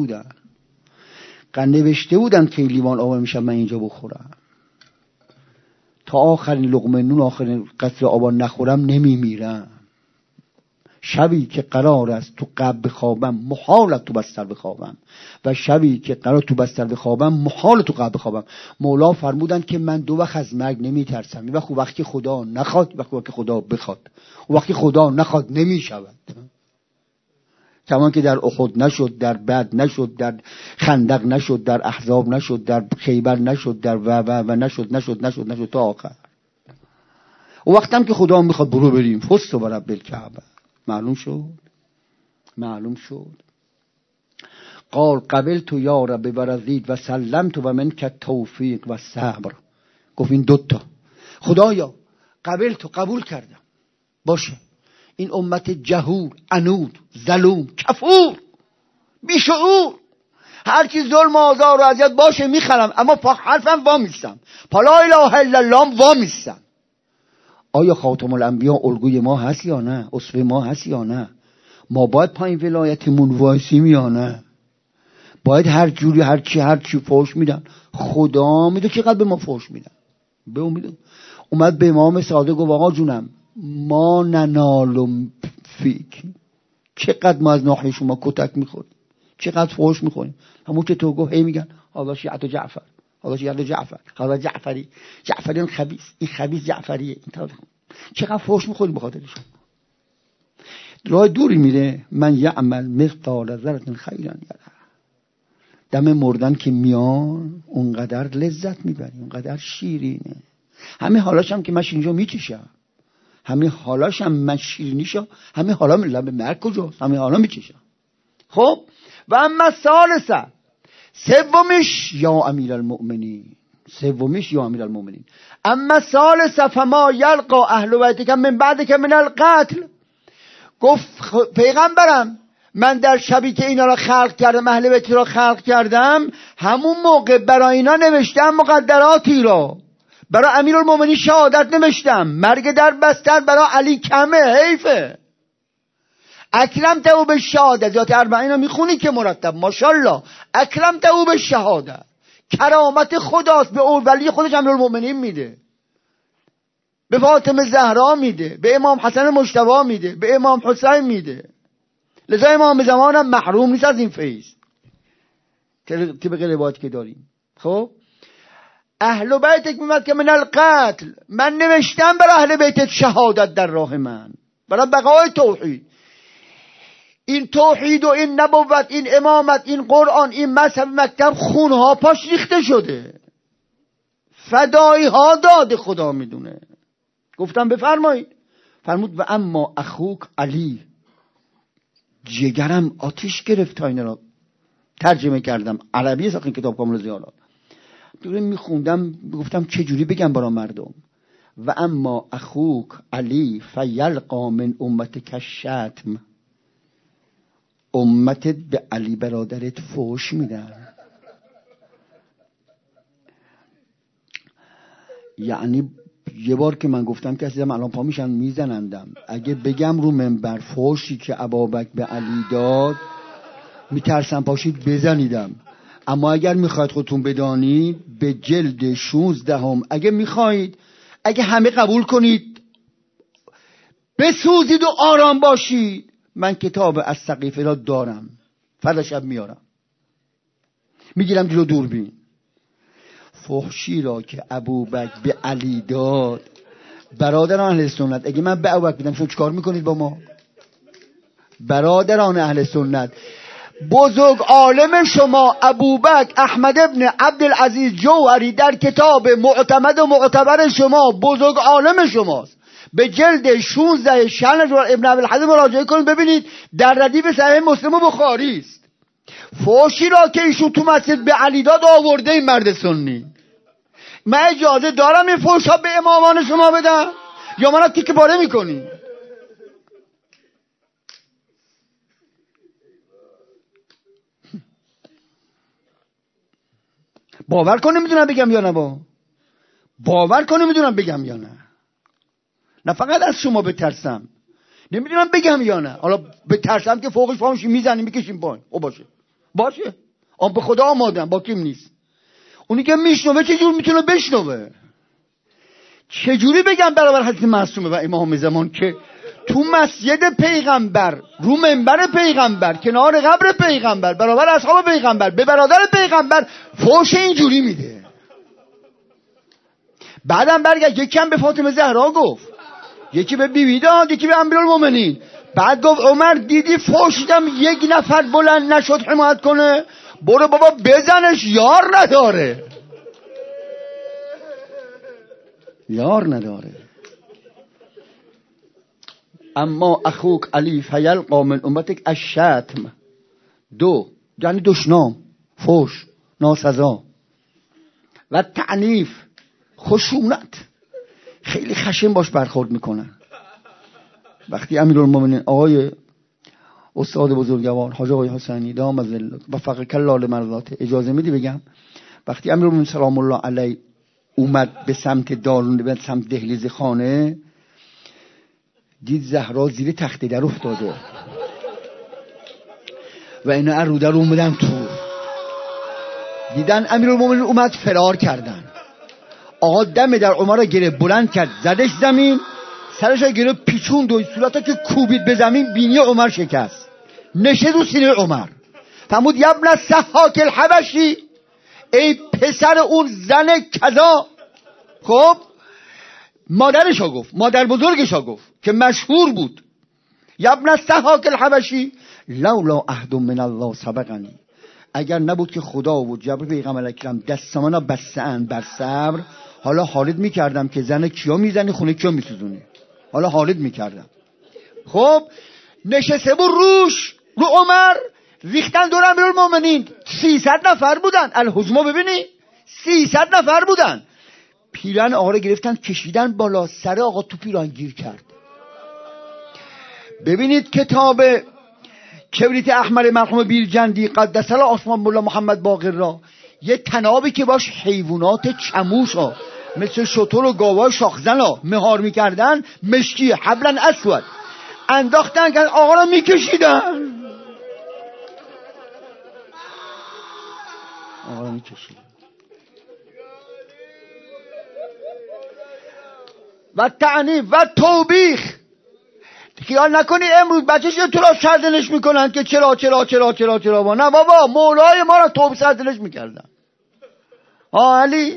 بودن که لیوان آب میشم من اینجا بخورم، تا آخرین لقمه نون، آخرین قطره آب نخورم نمیمیرم. شبی که قرار است تو قبر بخوابم محالت تو بستر بخوابم، و شبی که قرار تو بستر بخوابم محال تو قبر بخوابم. مولا فرمودن که من 2 وقت از مرگ نمیترسم، یه وقتی خدا نخواد، وقتی خدا بخواد، وقتی خدا نخواد نمیشود. کمان که در احد نشد، در بدر نشد، در خندق نشد، در احزاب نشد، در خیبر نشد، در و نشد تا آخر. و وقتم که خدا میخواد برو بریم، فست و برب الکعبه. معلوم شد. قال قبلت یا رب برزید و سلمت و من که توفیق و صبر. گفت این 2 تا خدایا قبول کردم، باشه. این امت جهول، عنود، ظلوم، کفور، بیشعور، هر چیز ظلم و آزار و اذیت باشه میخرم، اما حرفم وامیستم، لا اله الا الله وامیستم. آیا خاتم الانبیا الگوی ما هست یا نه؟ اسوه ما هست یا نه؟ ما باید پایین ولایتمون وایسیم یا نه؟ باید هر جوری هر چی فوش میدن؟ خدا میدونه چقدر به ما فوش میدن. به امید اومد به امام صادق گفت آقا جونم ما ننالم فیک، چقدر ما از ناحیه شما کتک میخوریم، چقدر فوش میخوریم. همون که تو گفت هی میگن حالا شیعت و جعفر، حالا شیعت و جعفر، حالا جعفریان خبیث، این خبیث جعفریه، این چقدر فوش میخوریم به خاطرشون. راه دوری میره. من یعمل مثقال ذره خیرا یره. دم مردن که میان اونقدر لذت میبری، اونقدر شیرینه. همه حالاش هم که من اینجا میچشم، همه حالاش هم من شیرینیشم، همه حالا لب مرگ کجاست، همه حالا میچشم. خب و اما ثالثا، سومیش یا امیر المؤمنین، اما ثالثا فما یلقا اهل بیتک من بعدک من القتل. گفت پیغمبرم من در شبی که اینا را خلق کردم، اهل بیت را خلق کردم، همون موقع برای اینا نوشتم مقدراتی را، برای امیرالمومنین شهادت نوشتم، مرگ در بستر برای علی کمه، حیفه. اکرمته به شهادت، ذات اربعین رو میخونی که مرتب، ماشاءالله. اکرمته به شهادت، کرامت خداست، به ولی خودش امیرالمومنین میده، به فاطمه زهرا میده، به امام حسن مجتبی میده، به امام حسین میده. لذا امام زمانم محروم نیست از این فیض طبق روایت که داریم. خب اهل بیتک میمد که من القتل، من نوشتم برای اهل بیتت شهادت در راه من، برای بقای توحید. این توحید و این نبوت، این امامت، این قرآن، این مذهب مکتب خونها پاش ریخته شده، فدایی ها داده، خدا میدونه. گفتم بفرمایید. فرمود و اما اخوک علی، جگرم آتش گرفت تا این را ترجمه کردم، عربی ساخت کتاب کامل زیارات. دوره میخوندم گفتم چجوری بگم برای مردم. و اما اخوک علی فیلقا من امتک الشتم، امتت به علی برادرت فوش میدن. یعنی یه بار که من گفتم که عزیزم الان پا میشن میزنندم، اگه بگم رو منبر فوشی که ابابکر به علی داد میترسم پاشید بزنیدم. اما اگر میخواید خودتون بدانی به جلد 16 اگه میخواید، اگه همه قبول کنید بسوزید و آرام باشید، من کتاب از سقیفه را دارم، فردا شب میارم میگیرم جلو دوربین. فحشی را که ابوبکر به علی داد، برادران اهل سنت، اگه من به ابوبکر بدم شما چیکار میکنید با ما؟ برادران اهل سنت، بزرگ عالم شما ابوبکر احمد ابن عبدالعزیز جوهری در کتاب معتمد و معتبر شما، بزرگ عالم شماست، به جلد 16 شأن ابن ابوالحسن مراجعه کنید ببینید، در ردیف صحیح مسلم و بخاری است. فوشی را که ایشون تو مسجد به علی داد آورده این مرد سنی. من اجازه دارم این فوش ها به امامان شما بدم یا من تیکه پاره میکنی؟ باور کنی میدونم بگم یا نه؟ باور کنی میدونم بگم یا نه؟ نه فقط از شما بترسم، نمیدونم بگم یا نه. حالا بترسم که فوقش پامشی میزنیم میکشیم پایین. او باشه آن به خدا آمادم، با کیم نیست. اونی که میشنوه چجور میتونه بشنوه؟ چجوری بگم برابر حضرت معصومه و امام زمان که تو مسجد پیغمبر، رو منبر پیغمبر، کنار قبر پیغمبر، برابر اصحاب پیغمبر، به برادر پیغمبر فوش اینجوری میده؟ بعدم برگشت یکم به فاطمه زهرا گفت، یکی به بیبی داد، یکی به امیرالمومنین. بعد گفت عمر دیدی فوشیدم یک نفر بلند نشد حمایت کنه، برو بابا بزنش، یار نداره. اما اخوک علی فیلقا من امتک الشتم، یعنی دشنام، فوش، ناسزا و تعنیف، خشونت، خیلی خشن باش برخورد میکنن. وقتی امیرالمومنین آقای استاد بزرگوار حاج آقای حسینی دام ظله و فقر کلال مرضات، اجازه میدی بگم وقتی امیرالمومنین سلام الله علیه اومد به سمت دارون، به سمت دهلیز خانه، دید زهرا زیر تخت در افتاده و اینا ار رو در اومدن تو، دیدن امیرالمومنین اومد، فرار کردن. آقا دم در عمر را گرفت، بلند کرد، زدش زمین، سرش را گرفت پیچوند و صورتا که کوبید به زمین، بینی عمر شکست، نشست رو سینه عمر. فرمود یبن سحاک الحبشی، ای پسر اون زن کذا. خب مادرشا گفت، مادر بزرگشا گفت که مشهور بود، یبن سحاک الحبشی لولا عهد من الله سبقنی، اگر نبود که خدا و جبر پیغمبر اکرم دست منو بستن بر صبر، حالا حالت میکردم که زن کیا میزنی، خونه کیا میسوزونی، حالا حالت میکردم. خب نشسته بود روش، رو عمر، ریختن دور امیرالمومنین. 300 نفر بودن، الحجمه ببینی 300 نفر بودن. پیرن آقا رو گرفتن کشیدن بالا، سر آقا تو پیران گیر کرد. ببینید کتاب کبریت احمر مرحوم بیرجندی قدس الله عثمان مولا محمد باقر را، یه تنابی که باش حیوانات چموش ها مثل شتر و گاوای شاخزنا مهار میکردن، مشکی حبلن اسود انداختن که آقا را میکشیدن، آقا را میکشیدن. و تعنیف و توبیخ. خیال نکنی امروز بچه‌ش تو را سرزنش میکنن که چرا چرا چرا چرا چرا. نه بابا، مولای ما را توب سرزنش میکردن. علی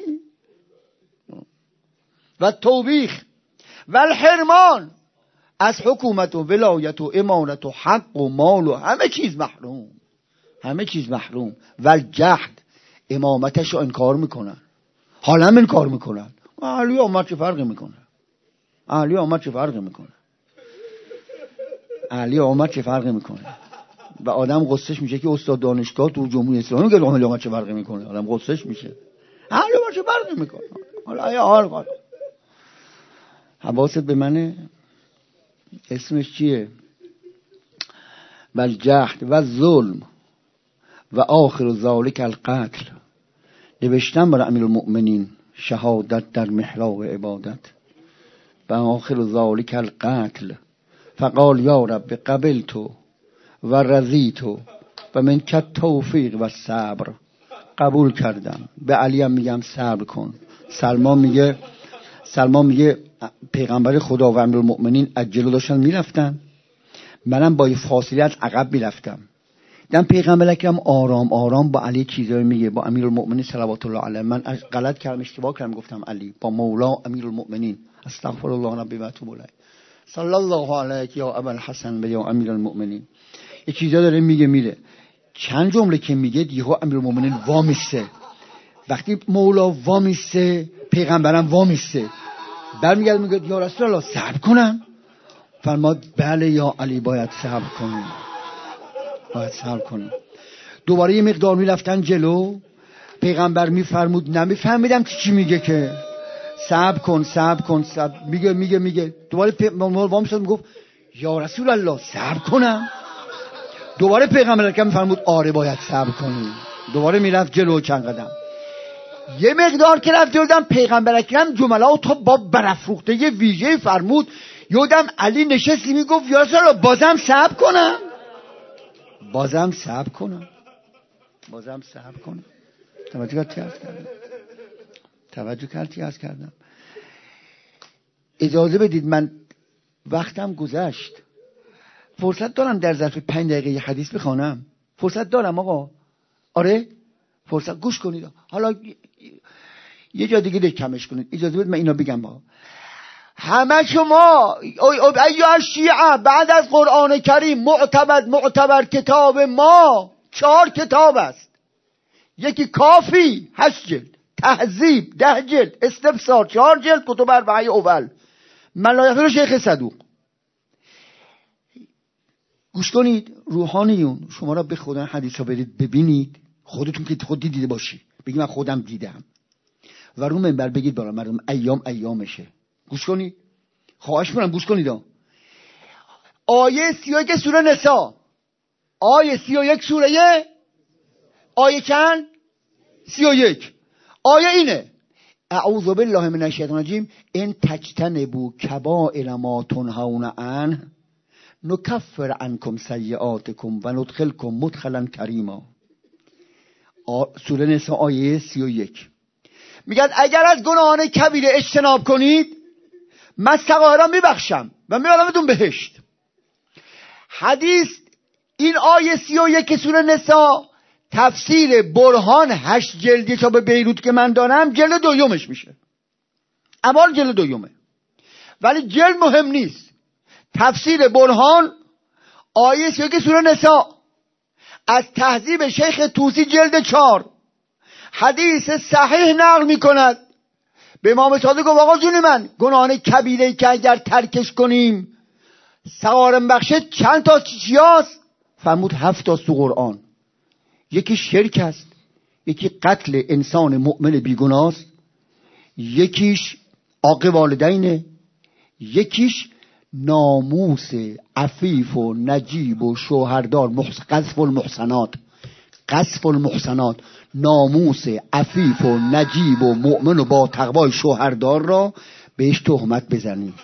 و توبیخ و الحرمان از حکومت و ولایت و امارت و حق و مال و همه چیز محروم، همه چیز محروم. و الجهد، امامتش رو انکار میکنن، حالا هم انکار میکنن. علی آمد چه فرقی میکنه؟ علی آمد چه فرقی میکنه؟ علی آمد چه فرقی میکنه؟ و آدم غصهش میشه که استاد دانشگاه تو جمهوری اسلامی میگه علی آمد چه فرقی میکنه. آدم غصهش میشه، علی آمد چه فرقی میکنه؟ حالا یا حال حواست به منه. اسمش چیه؟ و الجهد و ظلم و آخر ذالک القتل. نوشتم برای امیرالمؤمنین شهادت در محراب عبادت. و آخر ذالک القتل فقال یا رب قبلت و رضیت و منک التوفیق و صبر. قبول کردم. به علی هم میگم صبر کن. سلمان میگه پیغمبر خدا و امیرالمؤمنین از جلو داشتن میرفتن، منم با فاصله از عقب میرفتم. دیدم پیغمبر اکرم آرام آرام با علی چیزایی میگه، با امیرالمؤمنین صلوات الله علیه. من غلط کردم، اشتباه کردم، گفتم علی، با مولا امیرالمؤمنین. استغفر الله ربی و اتوب الیه. صلی الله علیک یا ابا الحسن و یا امیرالمؤمنین. یه چیزا داره میگه میره، چند جمله که میگه دیگه امیرالمؤمنین وامیسته. وقتی مولا وامیسته، پیغمبرم وامیسته. برمیگرد میگه یا رسول الله صبر کنم؟ فرماد بله یا علی باید صبر کنیم، باید صبر کنیم. دوباره یه مقدار میرفتن جلو، پیغمبر میفرمود نمیفهمیدم چی میگه که صبر کن صبر کن صبر. میگه دوباره مولا وامیسته میگفت یا رسول الله صبر کنم؟ دوباره پیغمبر که میفرمود آره باید صبر کنیم. دوباره میرفت جلو چند قدم. یه مقدار که رفت دیدم پیغمبر اکرم جملات با برافروخته یه ویژه فرمود. یادم علی نشستی میگفت یا رسول الله بازم صبر کنم؟ بازم صبر کنم؟ بازم صبر کنم؟ توجه کردم. اجازه بدید من وقتم گذشت. فرصت دارم در ظرف 5 دقیقه یه حدیث بخوانم؟ فرصت دارم آقا؟ آره فرصت. گوش کنید. حالا یه جا دیگه کمش کنید. اجازه بدید من اینا بگم. با همه شما ایها شیعه بعد از قرآن کریم معتبر کتاب ما 4 کتاب است. یکی کافی 8 جلد، تهذیب 10 جلد، استبصار 4 جلد، کتب اربعه اول، ملایحه شیخ صدوق. گوش کنید روحانیون، شما را به خدا حدیث ها برید ببینید، خودتون که خود دیده باشی، بگید من خودم دیدم، و رو منبر بگید برای مردم ایامشه. گوش کنید، خواهش می‌کنم گوش کنید. آیه 31 سوره نساء، آیه 31 سوره، آیه چند؟ 31. آیه اینه: اعوذ بالله من الشیطان الرجیم ان تجتنبوا کبائر ما تنهون عنه نکفر عنکم سیئاتکم و ندخلکم مدخلا کریما. سوره نساء آیه 31 میگن اگر از گناهان کبیره اجتناب کنید من صغائر را میبخشم و میبرمتون بهشت. حدیث این آیه 31 سوره نساء تفسیر برهان 8 جلدی تا به بیروت که من دارم جلد دومش میشه. اول جلد دومه، ولی جلد مهم نیست. تفسیر برهان آیه 31 سوره نساء از تهذیب شیخ طوسی جلد 4 حدیث صحیح نقل میکند. به امام صادق گفت آقا جون من، گناهان کبیره که اگر ترکش کنیم صغائر بخشه چند تا چیاست؟ فرمود 7 تا تو قرآن. یکی شرک است، یکی قتل انسان مؤمن بیگناه است، یکیش عاق والدینه، یکیش ناموس عفیف و نجیب و شوهردار، قذف المحصنات. قذف المحصنات، ناموس عفیف و نجیب و مؤمن و با تقوای شوهردار را بهش تهمت بزنید.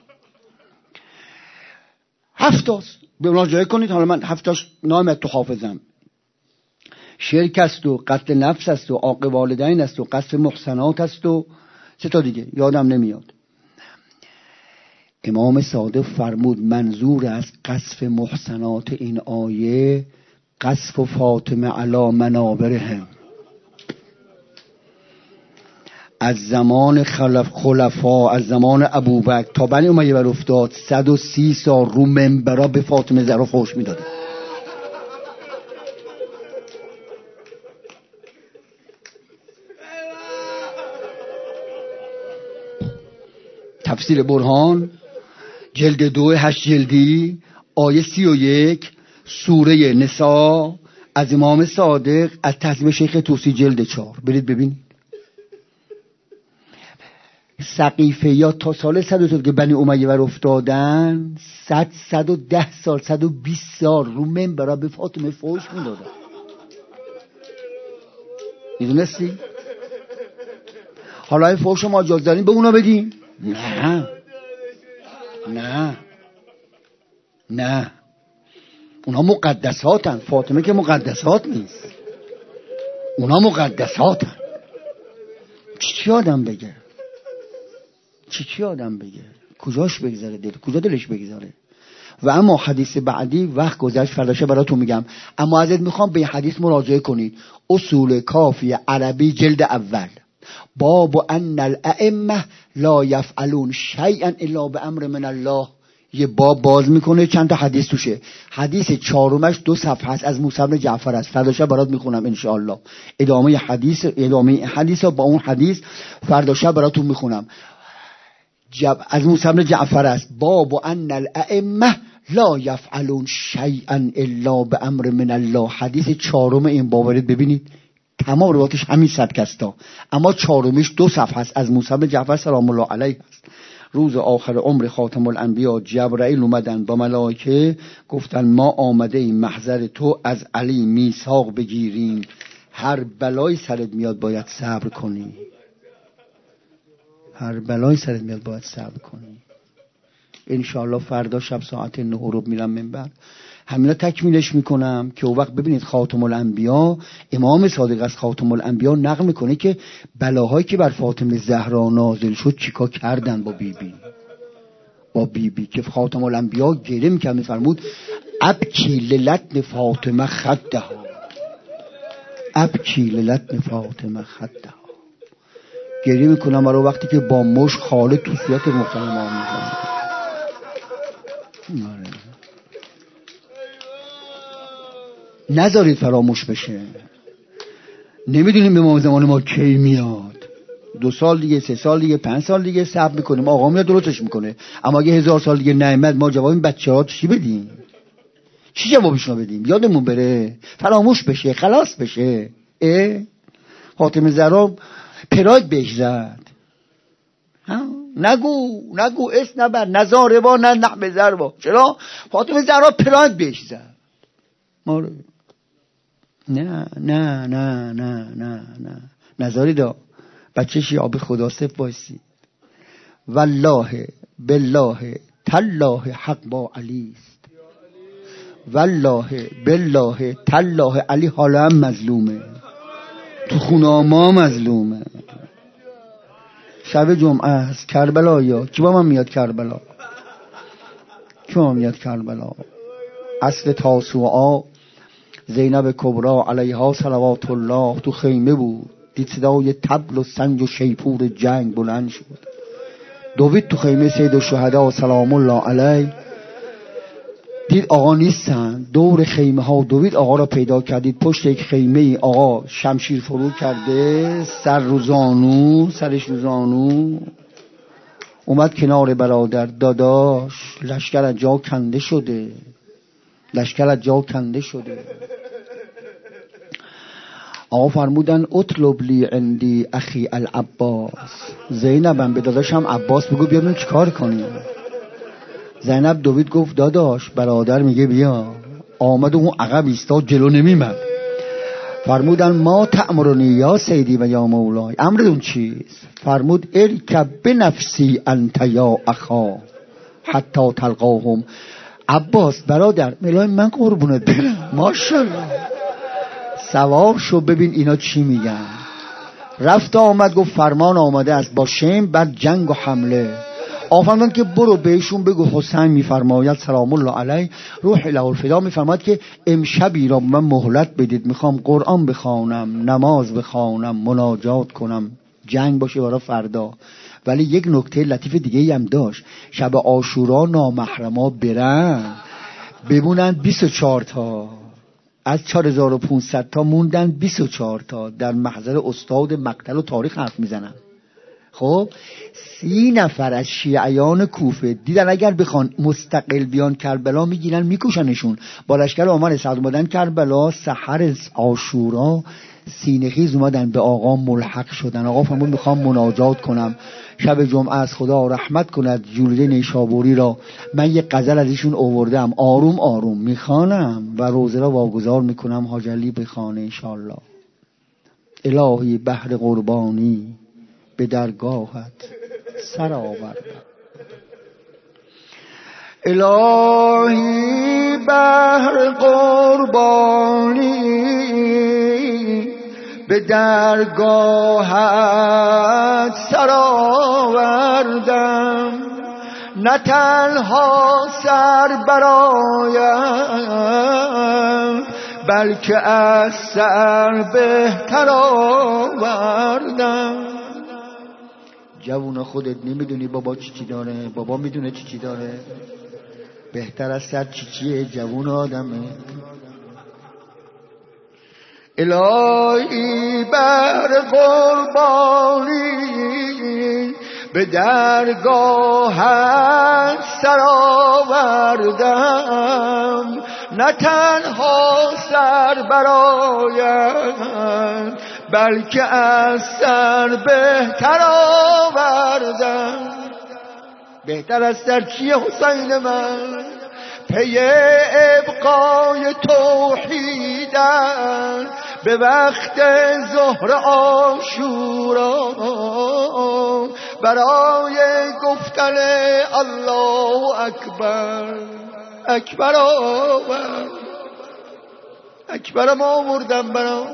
7 تاست به مراجعه کنید. حالا من 7 تاش نامت تو حافظم. شرک است و قتل نفس است و عاق والدین است و قذف محصنات است و 3 تا دیگه یادم نمیاد. امام صادق فرمود منظور از قذف محصنات این آیه قذف فاطمه علی منابرهم. از زمان خلفا، از زمان ابوبکر تا بنی امیه بر افتاد 130 سال رو منبرا به فاطمه زهرا فحش میداده. تفسیر برهان جلد 2 8 جلدی آیه 31 سوره نساء از امام صادق از تهذیب شیخ طوسی جلد 4 برید ببینید. سقیفه یا تا سال 100 که بنی امیه بر افتادن 110 سال 120 سال رو منبرا به فاطمه فحش میدادن. میدونستی؟ حالا این فحش ما اجازه داریم به اونا بدیم؟ نه اونا مقدساتن. فاطمه که مقدسات نیست، اونا مقدساتن. چی آدم بگه؟ چی آدم بگه؟ کجاش بگذاره دل؟ کجا دلش بگذاره؟ و اما حدیث بعدی وقت گذشت فرداشه براتون میگم. اما ازت میخوام به حدیث مراجعه کنید. اصول کافی عربی جلد اول باب ان الائمه لا یفعلون شیئا الا بامر من الله. یه باب باز میکنه چند تا حدیث توشه. حدیث 4مش 2 صفحه است از موسی بن جعفر است. فرداشه برات میخونم ان شاء الله. ادامه حدیث با اون حدیث فرداشه براتون میخونم. از موسی بن جعفر است. باب ان الائمه لا یفعلون شیئا الا بامر من الله. حدیث 4 این باب رو ببینید. تمام روایتش همین صدکستا، اما 4مش 2 صفحه است از موسی بن جعفر سلام الله علیه است. روز آخر عمر خاتم الانبیا جبرائیل اومدن با ملائکه گفتن ما آمده ایم محضر تو از علی میثاق بگیریم، هر بلای سرت میاد باید صبر کنی. هر بلای سرت میاد باید صبر کنی. انشاءالله فردا شب ساعت 9 رو میرم منبر همینا تکمیلش میکنم که او وقت ببینید خاتم الانبیا امام صادق از خاتم الانبیا نقل میکنه که بلاهایی که بر فاطمه زهرا نازل شد چیکار کردن با بیبی که خاتم الانبیا گله میکرد میفرمود ابکی للتن فاطمه خدها، ابکی للتن فاطمه خدها. گریه میکنم برای وقتی که با مش خاله تو صورت محترم ما میزنه. نذارید فراموش بشه. نمیدونیم به ما زمان ما کی میاد. 2 سال دیگه، 3 سال دیگه، 5 سال دیگه صبر میکنیم. آقا میاد درستش میکنه. اما اگه 1000 سال دیگه نیامد ما جواب این بچه‌ها چی بدیم؟ چی جوابشون بدیم؟ یادمون بره، فراموش بشه، خلاص بشه. فاطمه زهرا پراید بهش زد. نگو اس نبر نزاره با نه نحب زربا. چرا؟ فاطمه زهرا پراید بهش زد. نه نذارید بچه شیعه خدا سف بایستی. والله بالله تالله حق با علی است. والله بالله تالله علی حالا هم مظلومه، تو خونه ما مظلومه. شب جمعه است کربلا. یا کی با من میاد کربلا؟ کی با من میاد کربلا؟ اصل تاسوعا زینب کبرا علیها صلوات الله تو خیمه بود. دید صدای طبل و سنج و شیپور جنگ بلند شد. دوید تو خیمه سید الشهدا سلام الله علیه. دید آقا نیستن. دور خیمه ها دوید آقا را پیدا کردید. پشت یک خیمه آقا شمشیر فرو کرده، سرش رو زانو. اومد کنار برادر. داداش لشکر از جا کنده شده، لشکر از جا کنده شده. آقا فرمودن اطلب لی عندی اخی العباس. زینبم به داداشم عباس بگو بیا ببینم چیکار کنیم. زینب دوید گفت داداش برادر میگه بیا. آمد و اون عقب ایستاد جلو نمیمد. فرمودن ما تأمرنی یا سیدی و یا مولای، امرتون چیست؟ فرمود ارکب بنفسی انت یا اخا حتی تلقاهم. عباس برادر ملای من قربونت برم، ماشاءالله سوار شو ببین اینا چی میگن. رفت آمد گفت فرمان آمده است با شیم بر جنگ و حمله. آفرمان که برو بهشون بگو حسین میفرماید سلام الله علیه روح له الفدا میفرماید که امشبی را من مهلت بدید، میخوام قرآن بخوانم، نماز بخوانم، مناجات کنم، جنگ باشه برای فردا. ولی یک نکته لطیف دیگه هم داشت، شب عاشورا نامحرما برن بمونن 24 تا، از 4500 تا موندن 24 تا در محضر استاد مقتل و تاریخ حرف میزنن. خب 30 نفر از شیعیان کوفه دیدن اگر بخوان مستقل بیان کربلا میگیرن میکشنشون. با لشکر عمر سعد اومدن کربلا، سحر عاشورا سینه‌خیز اومدن به آقا ملحق شدن. آقا فرمود میخوام مناجات کنم، شب جمعه از خدا رحمت کند جلوه نیشابوری را، من یه غزل از ایشون آوردم آروم آروم میخوانم و روزه را واگذار میکنم، حاج علی بخوانه انشاءالله. الهی بحر قربانی به درگاهت سر آوردم، الهی بحر قربانی به درگاهت سر آوردم، نه تنها سر برایم بلکه از سر بهتر آوردم. جوون خودت نمیدونی بابا چی داره، بابا میدونه چی داره، بهتر از سر چیه جوون آدمه. الهی بر قربانی به درگاهت سر آوردم، نه تنها سر برایم بلکه از سر بهتر آوردم. بهتر از سر چیه حسین من؟ پی ابقای توحیدن به وقت ظهر عاشورا، برای گفتن الله اکبر اکبر آورد، اکبر ما آوردم برام.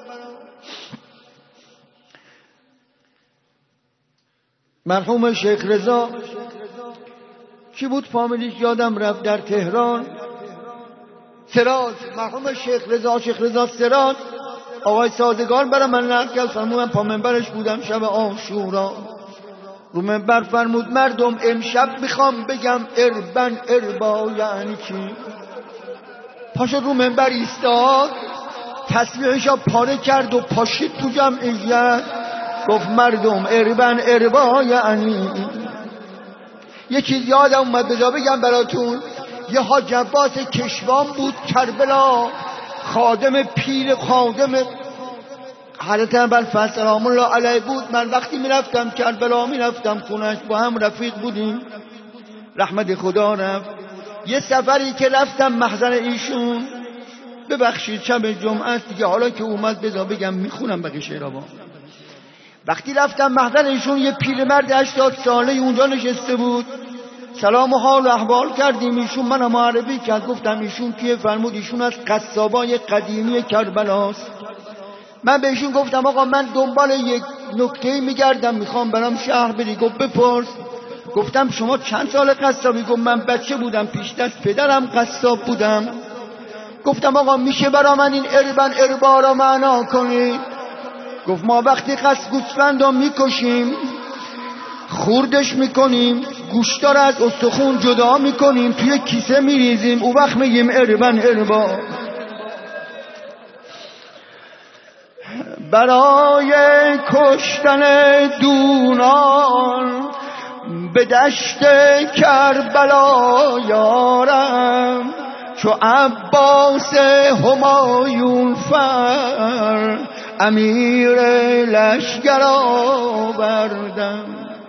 مرحوم شیخ رضا کی بود فامیلیش یادم رفت، در تهران سراج، مرحوم شیخ رضا سراج آقای سازگار برای من نقل کرد. فرمود من پا منبرش بودم شب عاشورا، رو منبر فرمود مردم امشب میخوام بگم اربن اربا یعنی چی. پاشو رو منبر ایستاد، تسبیحشو پاره کرد و پاشید تو جمعیت گفت مردم اربن اربا یعنی. یه چیز یادم اومد بذار بگم براتون. یه حاج عباس کشوان بود کربلا، خادم پیر خادم حضرت ابوالفضل سلام الله علیه بود. من وقتی میرفتم کربلا میرفتم خونش، با هم رفیق بودیم، رحمت خدا رفت. یه سفری که رفتم محضر ایشون، ببخشید شب جمعه است دیگه، حالا که اومد بذار بگم میخونم بقیه شعرها. وقتی رفتم محضر ایشون یه پیرمرد 80 ساله اونجا نشسته بود، سلام و حال و احوال کردیم. ایشون منو معرفی کرد، گفتم ایشون کیه؟ فرمود ایشون از قصابای قدیمی کربلاست. من به ایشون گفتم آقا من دنبال یک نکته میگردم، میخوام برام شهر بری. گفت بپرس. گفتم شما چند سال قصابی؟ گفت من بچه بودم پیش دست پدرم قصاب بودم. گفتم آقا میشه برا من این اربن اربا را معنا کنی؟ گفت ما وقتی گوسفند را میکشیم خوردش میکنیم، گوشتا را از استخون جدا میکنیم، توی کیسه میریزیم، اون وقت میگیم اربن اربا. برای کشتن دونان به دشت کربلا یارم، چو عباس همایون فر امیر لشکر آوردم.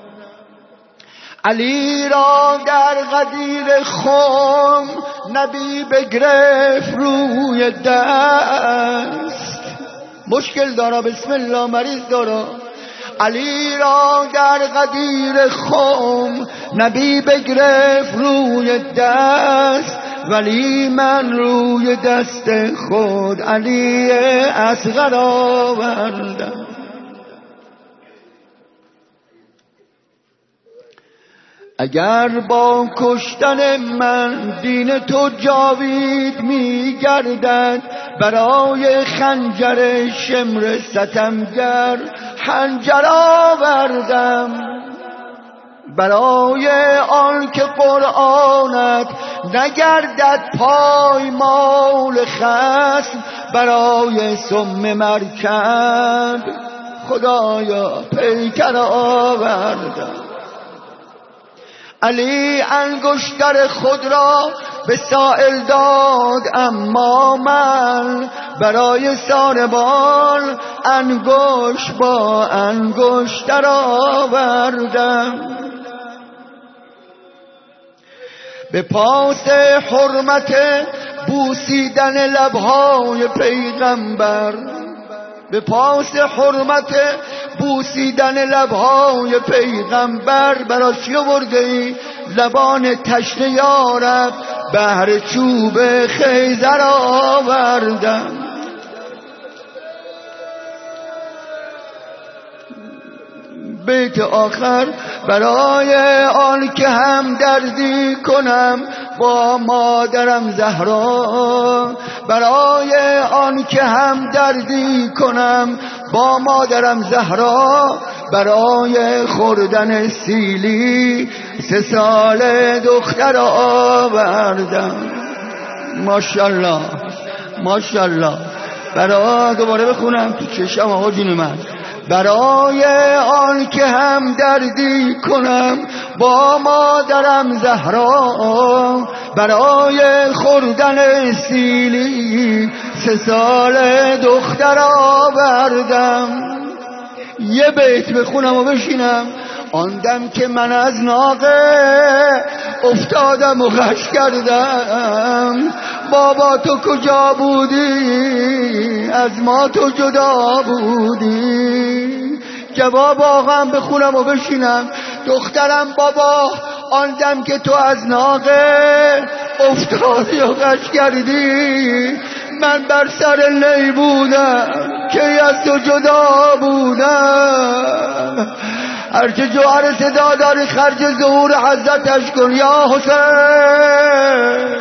علی را در غدیر خم نبی بگرفت روی دست، مشکل دارا، بسم الله، مریض دارا. علی را در غدیر خم نبی بگرفت روی دست، ولی من روی دست خود علی اصغر آوردم. اگر با کشتن من دین تو جاوید می‌گردد، برای خنجر شمر ستمگر خنجر آوردم. برای آن که قرآنت نگردد پایمال خصم، برای سم مرکب خدایا پیکر آوردم. علی انگشتر خود را به سائل داد، اما من برای ساربان انگشت با انگشتر آوردم. به پاس حرمت بوسیدن لبهای پیغمبر، به پاس حرمت بوسیدن لبهای پیغمبر، برای چی آورده ای؟ لبان تشنه یارب بهر چوب خیزر آوردم. بیت آخر، برای آن که هم دردی کنم با مادرم زهرا، برای آن که هم دردی کنم با مادرم زهرا، برای خوردن سیلی 3 سال دختر آوردم. ماشاءالله ماشاءالله. برای دوباره بخونم تو چشم آقا جون من. برای آن که هم دردی کنم با مادرم زهرا، برای خوردن سیلی 3 سال دختر آوردم. یه بیت بخونم و بشینم. آن دم که من از ناقه افتادم و غش کردم، بابا تو کجا بودی؟ از ما تو جدا بودی. جواب آقام بخونم و بشینم. دخترم بابا، آن دم که تو از ناقه افتادی و غش کردی، من بر سر نی بودم که از تو جدا بودم. هرچه جوهر صدا داری خرج ظهور حضرتش کن یا حسین.